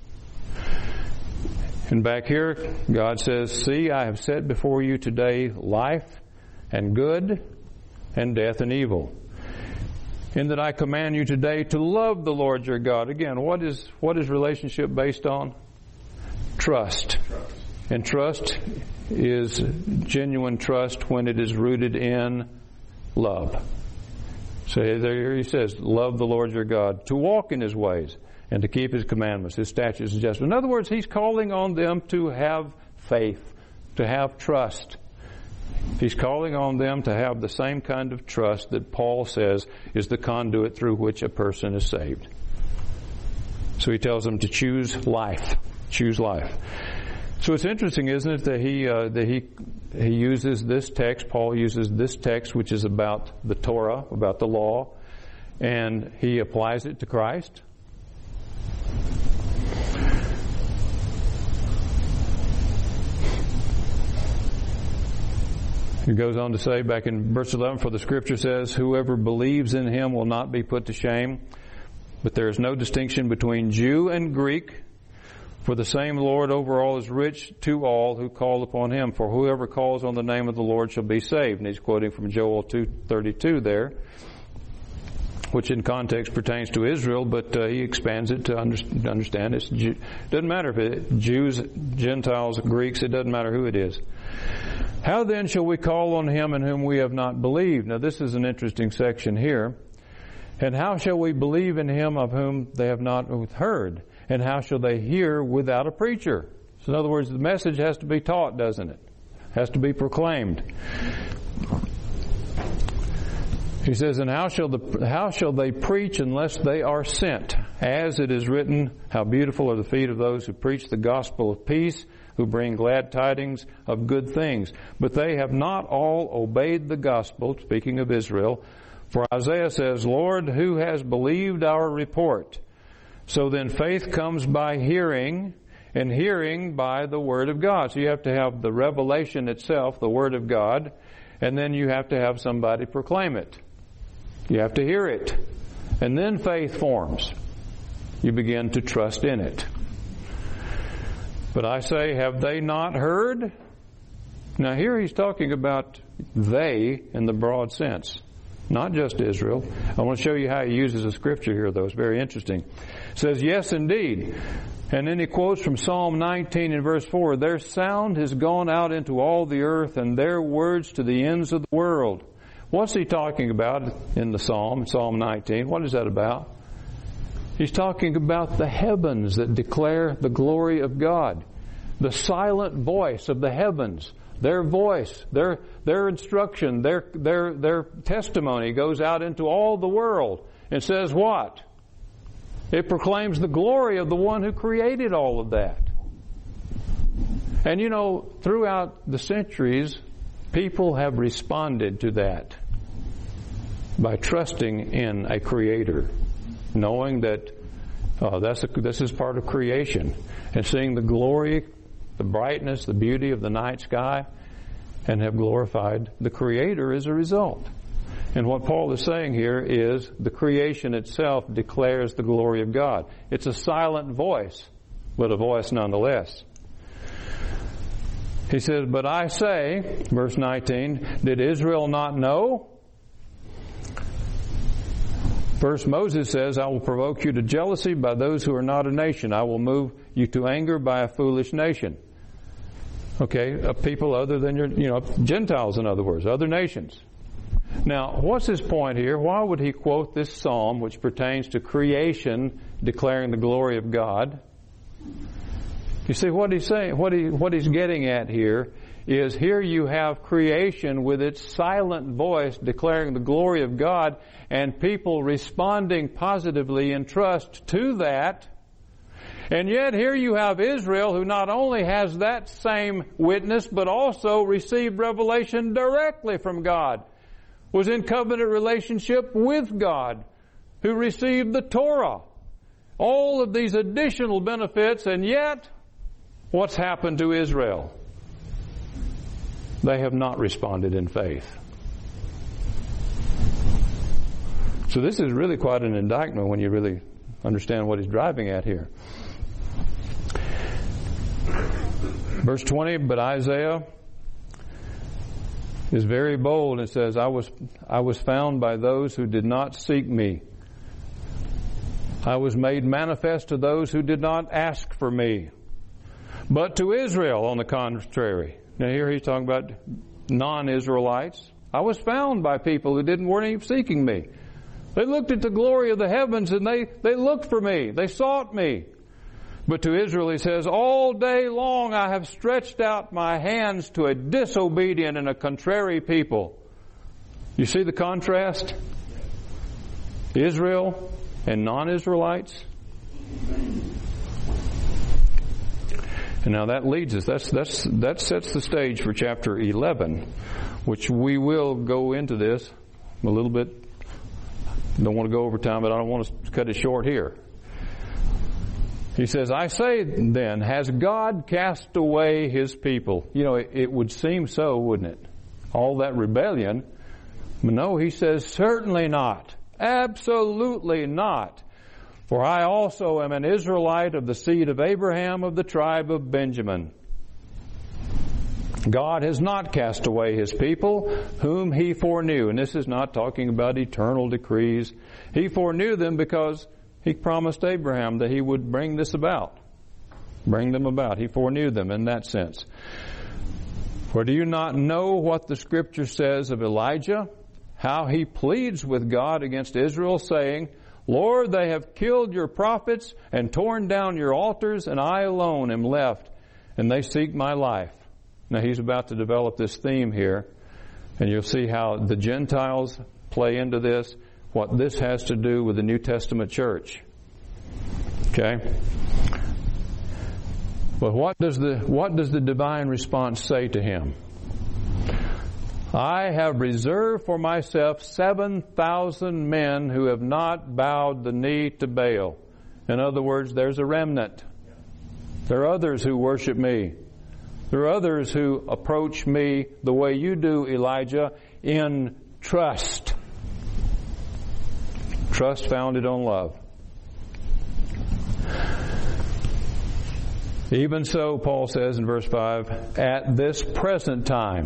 And back here, God says, see, I have set before you today life and good and death and evil. In that I command you today to love the Lord your God. Again, what is relationship based on? Trust. And trust is genuine trust when it is rooted in love. So there he says, love the Lord your God, to walk in His ways and to keep His commandments, His statutes and judgments. In other words, He's calling on them to have faith, to have trust. He's calling on them to have the same kind of trust that Paul says is the conduit through which a person is saved. So he tells them to choose life. Choose life. So it's interesting, isn't it, that he uses this text, Paul uses this text, which is about the Torah, about the law, and he applies it to Christ. He goes on to say back in verse 11, for the Scripture says, whoever believes in Him will not be put to shame, but there is no distinction between Jew and Greek, for the same Lord over all is rich to all who call upon Him. For whoever calls on the name of the Lord shall be saved. And he's quoting from Joel 2:32 there, which in context pertains to Israel, but he expands it to understand it doesn't matter if it's Jews, Gentiles, Greeks, it doesn't matter who it is. How then shall we call on Him in whom we have not believed? Now this is an interesting section here. And how shall we believe in Him of whom they have not heard? And how shall they hear without a preacher? So in other words, the message has to be taught, doesn't it? Has to be proclaimed. He says, and how shall they preach unless they are sent? As it is written, how beautiful are the feet of those who preach the gospel of peace, who bring glad tidings of good things. But they have not all obeyed the gospel, speaking of Israel. For Isaiah says, Lord, who has believed our report? So then faith comes by hearing, and hearing by the Word of God. So you have to have the revelation itself, the Word of God, and then you have to have somebody proclaim it. You have to hear it. And then faith forms. You begin to trust in it. But I say, have they not heard? Now here he's talking about they in the broad sense. Not just Israel. I want to show you how he uses the scripture here, though. It's very interesting. It says, yes, indeed. And then he quotes from Psalm 19 and verse 4, their sound has gone out into all the earth, and their words to the ends of the world. What's he talking about in the Psalm, Psalm 19? What is that about? He's talking about the heavens that declare the glory of God. The silent voice of the heavens. Their voice, their instruction, their testimony goes out into all the world and says what? It proclaims the glory of the one who created all of that. And you know, throughout the centuries, people have responded to that by trusting in a creator, knowing that this is part of creation, and seeing the glory, the brightness, the beauty of the night sky, and have glorified the Creator as a result. And what Paul is saying here is the creation itself declares the glory of God. It's a silent voice, but a voice nonetheless. He says, but I say, verse 19, did Israel not know? First, Moses says, I will provoke you to jealousy by those who are not a nation. I will move you to anger by a foolish nation. Okay, people other than Gentiles, in other words, other nations. Now, what's his point here? Why would he quote this psalm, which pertains to creation declaring the glory of God? You see, what he's saying, what he's getting at here is here you have creation with its silent voice declaring the glory of God and people responding positively in trust to that. And yet here you have Israel, who not only has that same witness but also received revelation directly from God, was in covenant relationship with God, who received the Torah. All of these additional benefits, and yet what's happened to Israel? They have not responded in faith. So this is really quite an indictment when you really understand what he's driving at here. Verse 20, but Isaiah is very bold and says, I was found by those who did not seek me. I was made manifest to those who did not ask for me. But to Israel, on the contrary. Now here he's talking about non-Israelites. I was found by people who weren't even seeking me. They looked at the glory of the heavens and they looked for me. They sought me. But to Israel he says, all day long I have stretched out my hands to a disobedient and a contrary people. You see the contrast? Israel and non-Israelites. And now that leads us, that sets the stage for chapter 11, which we will go into this a little bit. Don't want to go over time, but I don't want to cut it short here. He says, I say then, has God cast away His people? You know, it would seem so, wouldn't it? All that rebellion. But no, he says, certainly not. Absolutely not. For I also am an Israelite of the seed of Abraham of the tribe of Benjamin. God has not cast away His people, whom He foreknew. And this is not talking about eternal decrees. He foreknew them because He promised Abraham that He would bring this about. Bring them about. He foreknew them in that sense. For do you not know what the Scripture says of Elijah? How he pleads with God against Israel, saying, Lord, they have killed your prophets and torn down your altars, and I alone am left, and they seek my life. Now he's about to develop this theme here, and you'll see how the Gentiles play into this, what this has to do with the New Testament church. Okay? But what does the divine response say to him? I have reserved for myself 7,000 men who have not bowed the knee to Baal. In other words, there's a remnant. There are others who worship me. There are others who approach me the way you do, Elijah, in trust. Trust founded on love. Even so, Paul says in verse 5, at this present time,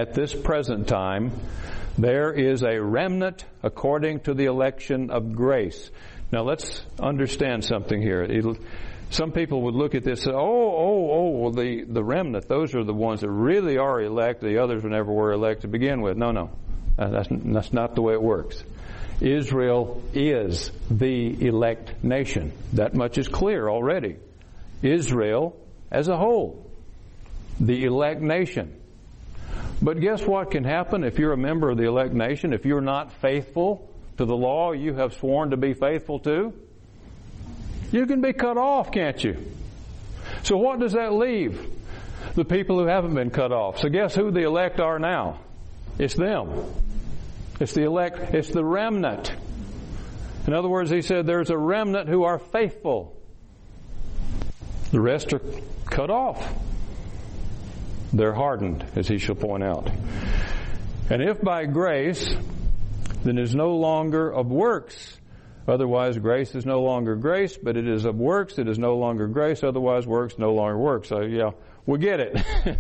there is a remnant according to the election of grace. Now let's understand something here. Some people would look at this and say, well, the remnant, those are the ones that really are elect. The others never were elect to begin with. No. That's not the way it works. Israel is the elect nation. That much is clear already. Israel as a whole, the elect nation. But guess what can happen if you're a member of the elect nation? If you're not faithful to the law you have sworn to be faithful to, you can be cut off, can't you? So what does that leave? The people who haven't been cut off. So guess who the elect are now? It's them. It's the elect. It's the remnant. In other words, he said there's a remnant who are faithful. The rest are cut off. They're hardened, as he shall point out. And if by grace, then it is no longer of works. Otherwise, grace is no longer grace, but it is of works. It is no longer grace. Otherwise, works no longer works. So, yeah, we get it.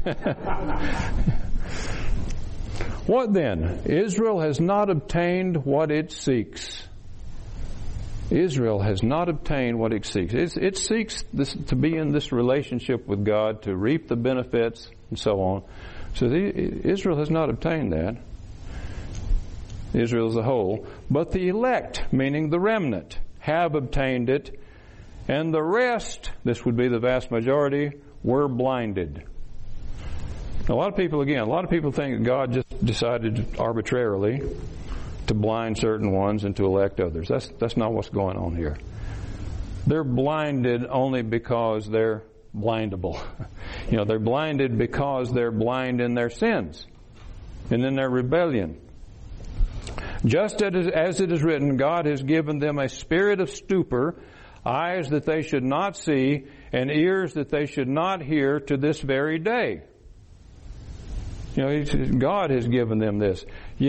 What then? Israel has not obtained what it seeks. Israel has not obtained what it seeks. It seeks to be in this relationship with God, to reap the benefits, and so on. So Israel has not obtained that. Israel as a whole. But the elect, meaning the remnant, have obtained it. And the rest, this would be the vast majority, were blinded. A lot of people think that God just decided arbitrarily to blind certain ones and to elect others. That's not what's going on here. They're blinded only because they're blindable. They're blinded because they're blind in their sins and in their rebellion. Just as it is written, God has given them a spirit of stupor, eyes that they should not see, and ears that they should not hear to this very day. God has given them this.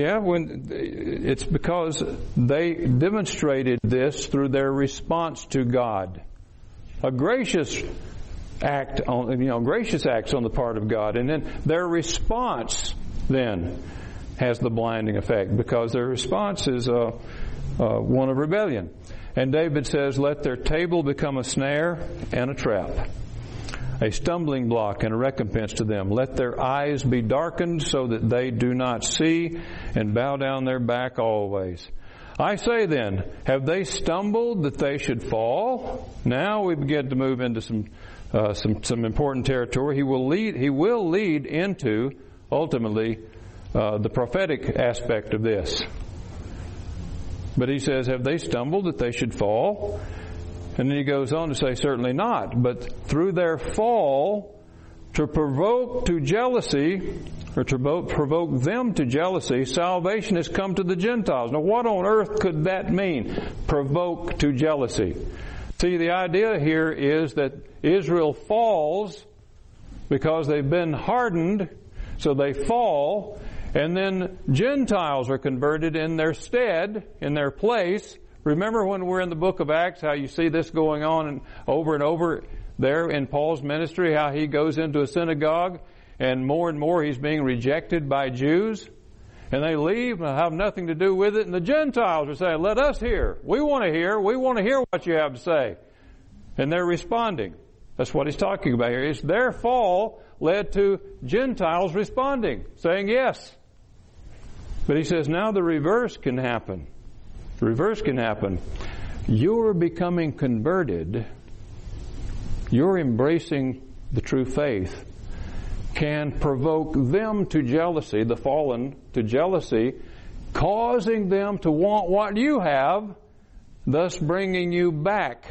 It's because they demonstrated this through their response to God. A gracious acts on the part of God, and then their response then has the blinding effect, because their response is one of rebellion. And David says, "Let their table become a snare and a trap, a stumbling block and a recompense to them. Let their eyes be darkened so that they do not see, and bow down their back always. I say then, have they stumbled that they should fall?" Now we begin to move into some important territory. He will lead into ultimately the prophetic aspect of this. But he says, have they stumbled that they should fall? And then he goes on to say, certainly not. But through their fall, to provoke to jealousy, or to provoke them to jealousy, salvation has come to the Gentiles. Now what on earth could that mean? Provoke to jealousy. See, the idea here is that Israel falls because they've been hardened, so they fall, and then Gentiles are converted in their stead, in their place. Remember when we're in the book of Acts, how you see this going on and over there in Paul's ministry, how he goes into a synagogue and more he's being rejected by Jews. And they leave and have nothing to do with it. And the Gentiles are saying, let us hear. We want to hear. We want to hear what you have to say. And they're responding. That's what he's talking about here. It's their fall led to Gentiles responding, saying yes. But he says now the reverse can happen. The reverse can happen. You're becoming converted. You're embracing the true faith. Can provoke them to jealousy, the fallen to jealousy, causing them to want what you have, thus bringing you back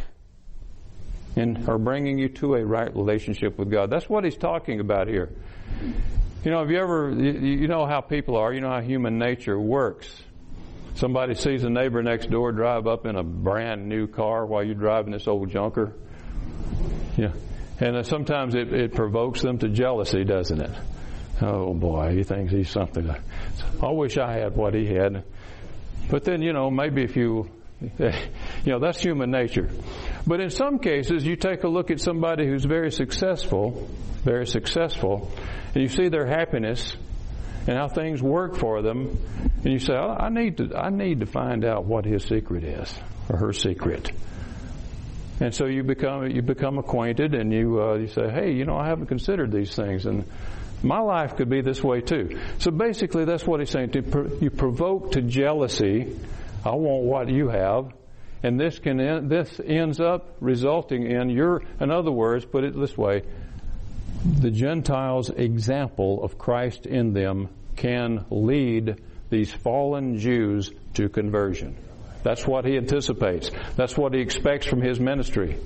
or bringing you to a right relationship with God. That's what he's talking about here. Have you ever, you know how people are, you know how human nature works. Somebody sees a neighbor next door drive up in a brand new car while you're driving this old junker. Yeah. And sometimes it provokes them to jealousy, doesn't it? Oh boy, he thinks he's something. I wish I had what he had. But then, maybe if that's human nature. But in some cases, you take a look at somebody who's very successful, and you see their happiness and how things work for them, and you say, I need to find out what his secret is, or her secret. And so you become acquainted, and you say, hey, I haven't considered these things, and my life could be this way too. So basically, that's what he's saying. You provoke to jealousy. I want what you have, and this ends up resulting in in other words, put it this way, the Gentiles' example of Christ in them can lead these fallen Jews to conversion. That's what he anticipates. That's what he expects from his ministry.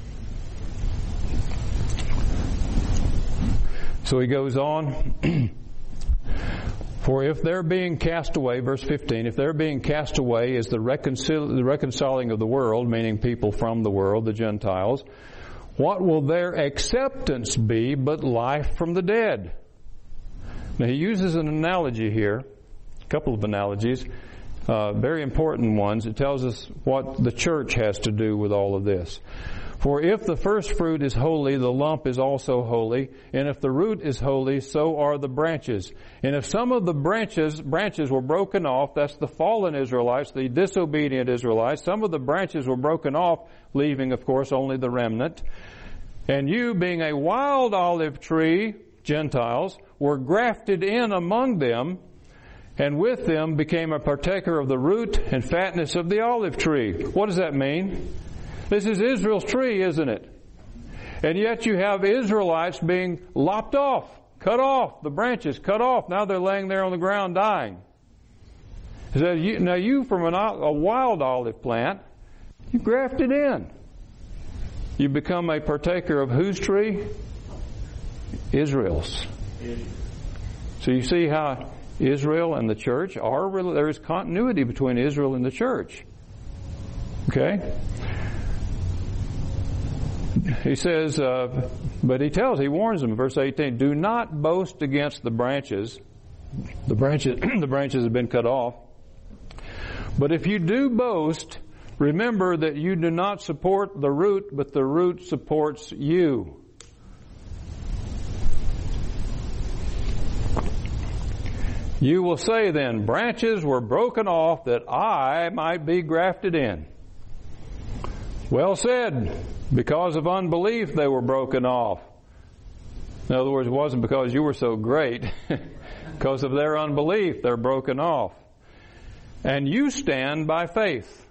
So he goes on. For if they're being cast away, verse 15, if they're being cast away is the reconciling of the world, meaning people from the world, the Gentiles, what will their acceptance be but life from the dead? Now he uses an analogy here, a couple of analogies. Very important ones. It tells us what the church has to do with all of this. For if the first fruit is holy, the lump is also holy. And if the root is holy, so are the branches. And if some of the branches were broken off, that's the fallen Israelites, the disobedient Israelites, some of the branches were broken off, leaving, of course, only the remnant. And you, being a wild olive tree, Gentiles, were grafted in among them, and with them became a partaker of the root and fatness of the olive tree. What does that mean? This is Israel's tree, isn't it? And yet you have Israelites being lopped off, cut off the branches, cut off. Now they're laying there on the ground dying. He says, now you from a wild olive plant, you grafted in. You become a partaker of whose tree? Israel's. So you see how Israel and the church there is continuity between Israel and the church. Okay? He says, but he warns them in verse 18, do not boast against the branches. The branches have been cut off. But if you do boast, remember that you do not support the root, but the root supports you. You will say then, branches were broken off that I might be grafted in. Well said. Because of unbelief they were broken off. In other words, it wasn't because you were so great. Because of their unbelief, they're broken off. And you stand by faith.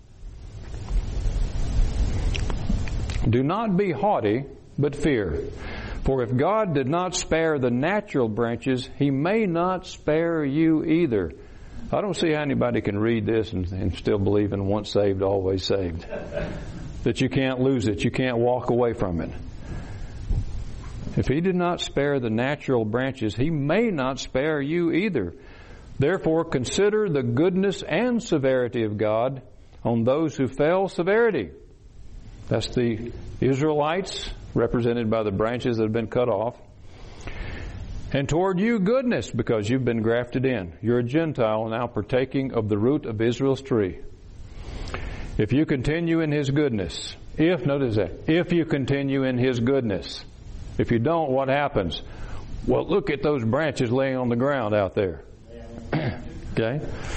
Do not be haughty, but fear. For if God did not spare the natural branches, He may not spare you either. I don't see how anybody can read this and still believe in once saved, always saved. That you can't lose it. You can't walk away from it. If He did not spare the natural branches, He may not spare you either. Therefore, consider the goodness and severity of God on those who fell severity. That's the Israelites, represented by the branches that have been cut off. And toward you goodness, because you've been grafted in. You're a Gentile now partaking of the root of Israel's tree. If you continue in His goodness, if you continue in His goodness. If you don't, what happens? Well, look at those branches laying on the ground out there. Okay?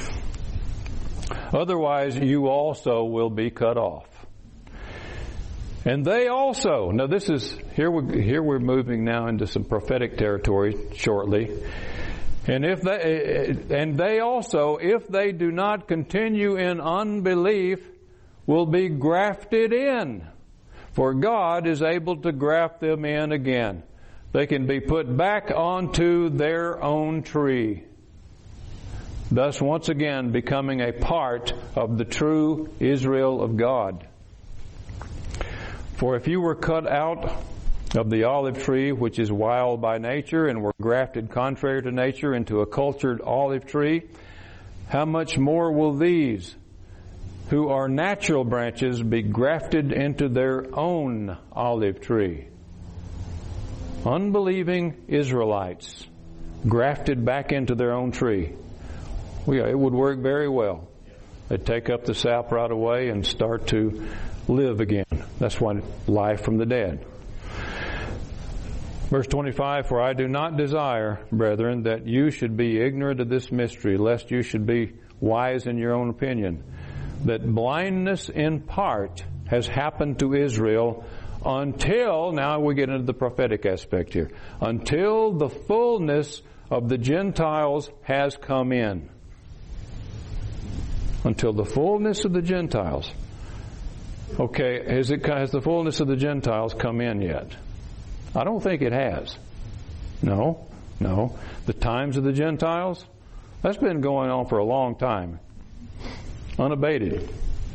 Otherwise, you also will be cut off. And they also, now this is, here we're moving now into some prophetic territory shortly. And they also, if they do not continue in unbelief, will be grafted in. For God is able to graft them in again. They can be put back onto their own tree. Thus once again becoming a part of the true Israel of God. For if you were cut out of the olive tree, which is wild by nature, and were grafted contrary to nature into a cultured olive tree, how much more will these, who are natural branches, be grafted into their own olive tree? Unbelieving Israelites grafted back into their own tree. It would work very well. They'd take up the sap right away and start to live again. That's why life from the dead. Verse 25, for I do not desire, brethren, that you should be ignorant of this mystery, lest you should be wise in your own opinion, that blindness in part has happened to Israel until, now we get into the prophetic aspect here, until the fullness of the Gentiles has come in. Until the fullness of the Gentiles. Okay, has the fullness of the Gentiles come in yet? I don't think it has. No. The times of the Gentiles, that's been going on for a long time. Unabated.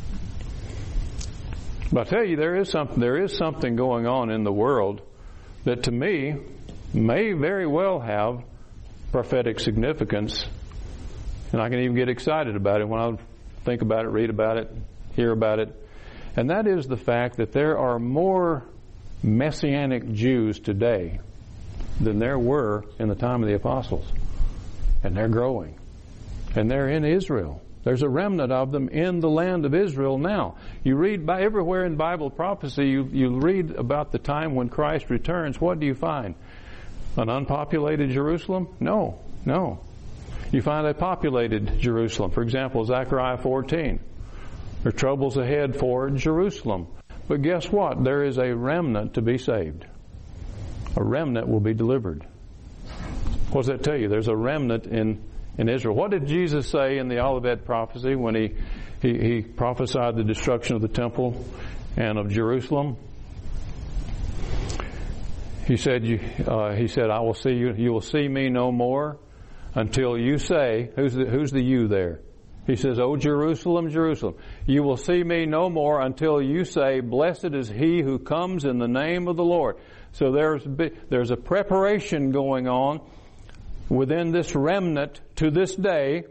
But I tell you, there is something going on in the world that to me may very well have prophetic significance. And I can even get excited about it when I think about it, read about it, hear about it. And that is the fact that there are more Messianic Jews today than there were in the time of the apostles. And they're growing. And they're in Israel. There's a remnant of them in the land of Israel now. You read everywhere in Bible prophecy, you read about the time when Christ returns. What do you find? An unpopulated Jerusalem? No. You find a populated Jerusalem. For example, Zechariah 14. There are troubles ahead for Jerusalem. But guess what? There is a remnant to be saved. A remnant will be delivered. What does that tell you? There's a remnant in Israel. What did Jesus say in the Olivet prophecy when he prophesied the destruction of the temple and of Jerusalem? He said, I will see you. You will see me no more until you say, who's the you there? He says, "O Jerusalem, Jerusalem, you will see me no more until you say, blessed is he who comes in the name of the Lord." So there's a preparation going on within this remnant to this day,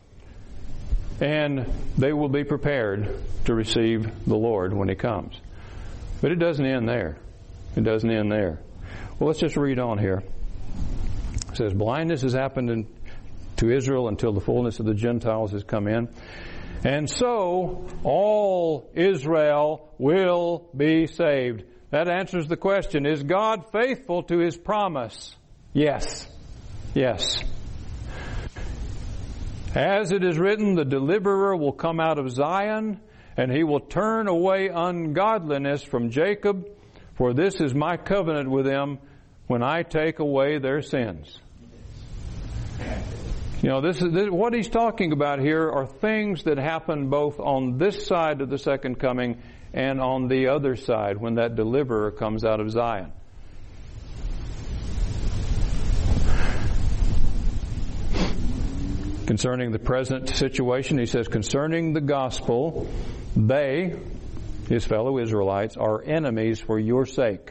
and they will be prepared to receive the Lord when He comes. But it doesn't end there. It doesn't end there. Well, let's just read on here. It says, blindness has happened to Israel until the fullness of the Gentiles has come in. And so all Israel will be saved. That answers the question, is God faithful to His promise? Yes. Yes. As it is written, the deliverer will come out of Zion, and He will turn away ungodliness from Jacob, for this is my covenant with them when I take away their sins. You know, this what he's talking about here are things that happen both on this side of the second coming and on the other side when that deliverer comes out of Zion. Concerning the present situation, he says, concerning the gospel, they, his fellow Israelites, are enemies for your sake.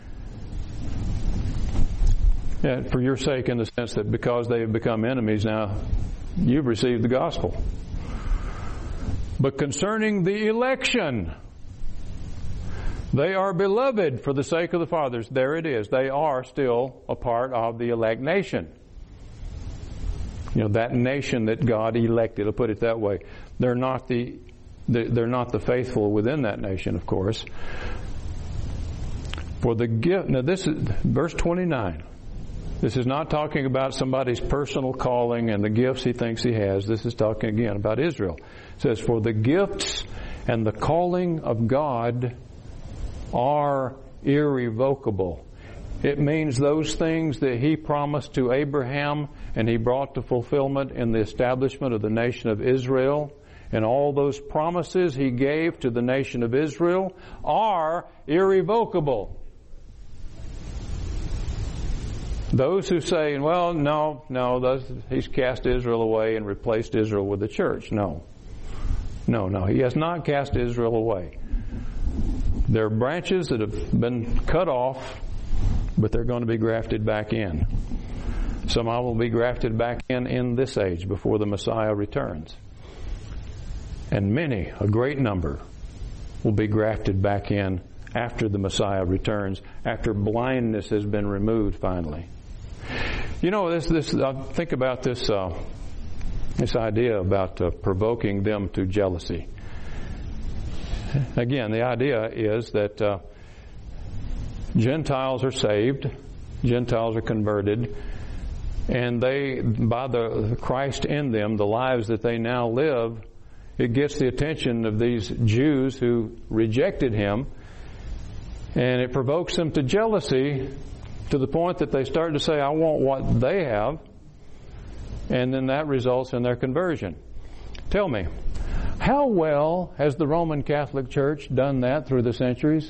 Yeah, for your sake in the sense that because they have become enemies now, you've received the gospel. But concerning the election, they are beloved for the sake of the fathers. There it is. They are still a part of the elect nation. You know, that nation that God elected, I'll put it that way. They're not the faithful within that nation, of course. For the gift, now this is verse 29. This is not talking about somebody's personal calling and the gifts he thinks he has. This is talking again about Israel. It says, for the gifts and the calling of God are irrevocable. It means those things that He promised to Abraham and He brought to fulfillment in the establishment of the nation of Israel, and all those promises He gave to the nation of Israel are irrevocable. Those who say, well, no, He's cast Israel away and replaced Israel with the church. No. He has not cast Israel away. There are branches that have been cut off, but they're going to be grafted back in. Some of them will be grafted back in this age before the Messiah returns. And many, a great number, will be grafted back in after the Messiah returns, after blindness has been removed finally. You know, think about this idea about provoking them to jealousy. Again, the idea is that Gentiles are saved, Gentiles are converted, and they, by the Christ in them, the lives that they now live, it gets the attention of these Jews who rejected Him, and it provokes them to jealousy to the point that they start to say, I want what they have, and then that results in their conversion. Tell me, how well has the Roman Catholic Church done that through the centuries?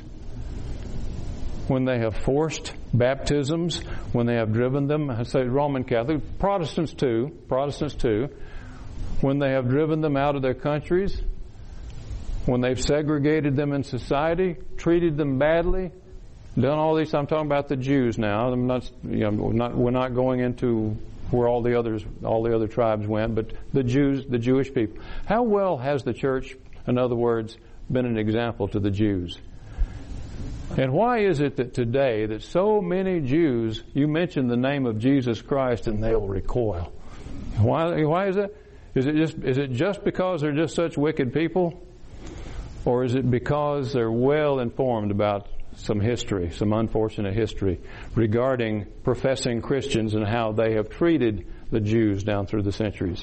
When they have forced baptisms, when they have driven them, I say Roman Catholic, Protestants too, when they have driven them out of their countries, when they've segregated them in society, treated them badly, done all these. I'm talking about the Jews now. We're not going into where all the other tribes went, but the Jews, the Jewish people. How well has the church, in other words, been an example to the Jews? And why is it that today that so many Jews, you mention the name of Jesus Christ and they'll recoil? Why is that? Is it just because they're just such wicked people? Or is it because they're well informed about some history, some unfortunate history regarding professing Christians and how they have treated the Jews down through the centuries?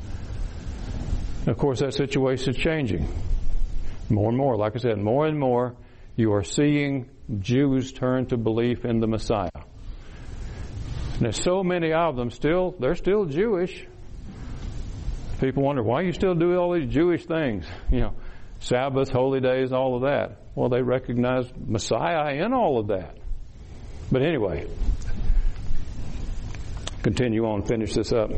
And of course, that situation is changing. More and more, like I said, more and more, you are seeing Jews turn to belief in the Messiah. And there's so many of them they're still Jewish. People wonder, why you still do all these Jewish things? You know, Sabbath, holy days, all of that. Well, they recognize Messiah in all of that. But anyway, continue on, finish this up.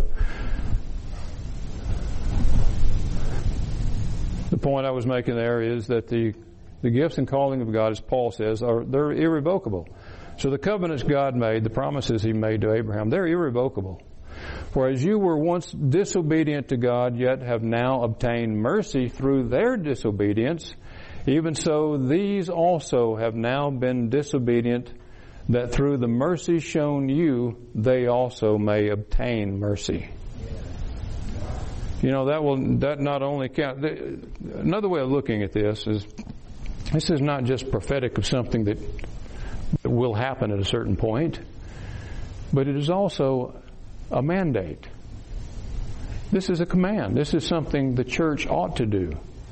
The point I was making there is that the gifts and calling of God, as Paul says, they're irrevocable. So the covenants God made, the promises He made to Abraham, they're irrevocable. For as you were once disobedient to God, yet have now obtained mercy through their disobedience, even so these also have now been disobedient, that through the mercy shown you, they also may obtain mercy. You know, that not only count. Another way of looking at this is not just prophetic of something that will happen at a certain point, but it is also a mandate. This is a command. This is something the church ought to do.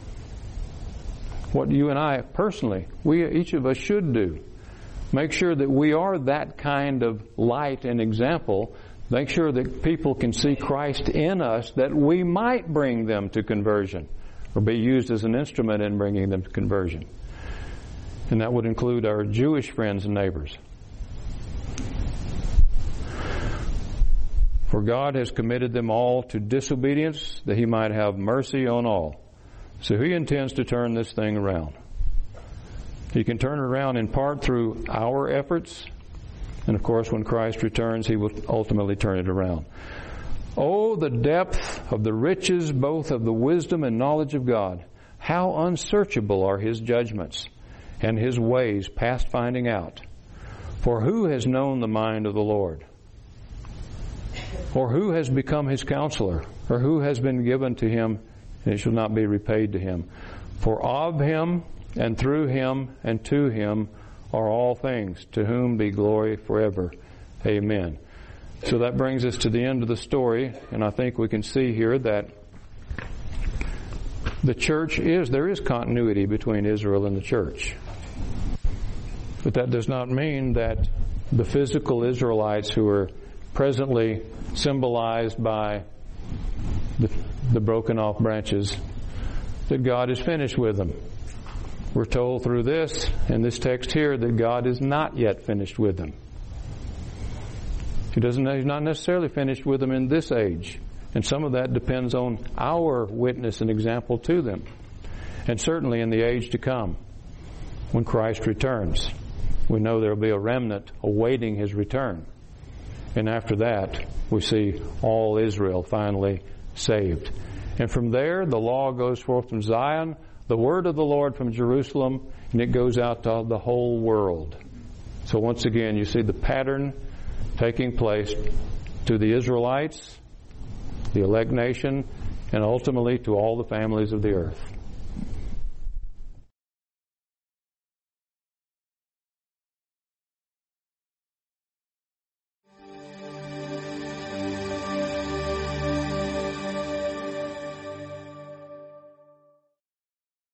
What you and I personally, each of us should do. Make sure that we are that kind of light and example. Make sure that people can see Christ in us, that we might bring them to conversion or be used as an instrument in bringing them to conversion. And that would include our Jewish friends and neighbors. For God has committed them all to disobedience, that He might have mercy on all. So He intends to turn this thing around. He can turn it around in part through our efforts, and of course when Christ returns, He will ultimately turn it around. Oh, the depth of the riches both of the wisdom and knowledge of God! How unsearchable are His judgments, and His ways past finding out. For who has known the mind of the Lord? Or who has become His counselor? Or who has been given to Him, and it shall not be repaid to Him? For of Him, and through Him, and to Him are all things, to whom be glory forever. Amen. So that brings us to the end of the story, and I think we can see here that the church there is continuity between Israel and the church. But that does not mean that the physical Israelites who are presently symbolized by the broken off branches, that God is finished with them. We're told through this, in this text here, that God is not yet finished with them. He's not necessarily finished with them in this age. And some of that depends on our witness and example to them. And certainly in the age to come, when Christ returns. We know there will be a remnant awaiting His return. And after that, we see all Israel finally saved. And from there, the law goes forth from Zion, the word of the Lord from Jerusalem, and it goes out to the whole world. So once again, you see the pattern taking place to the Israelites, the elect nation, and ultimately to all the families of the earth.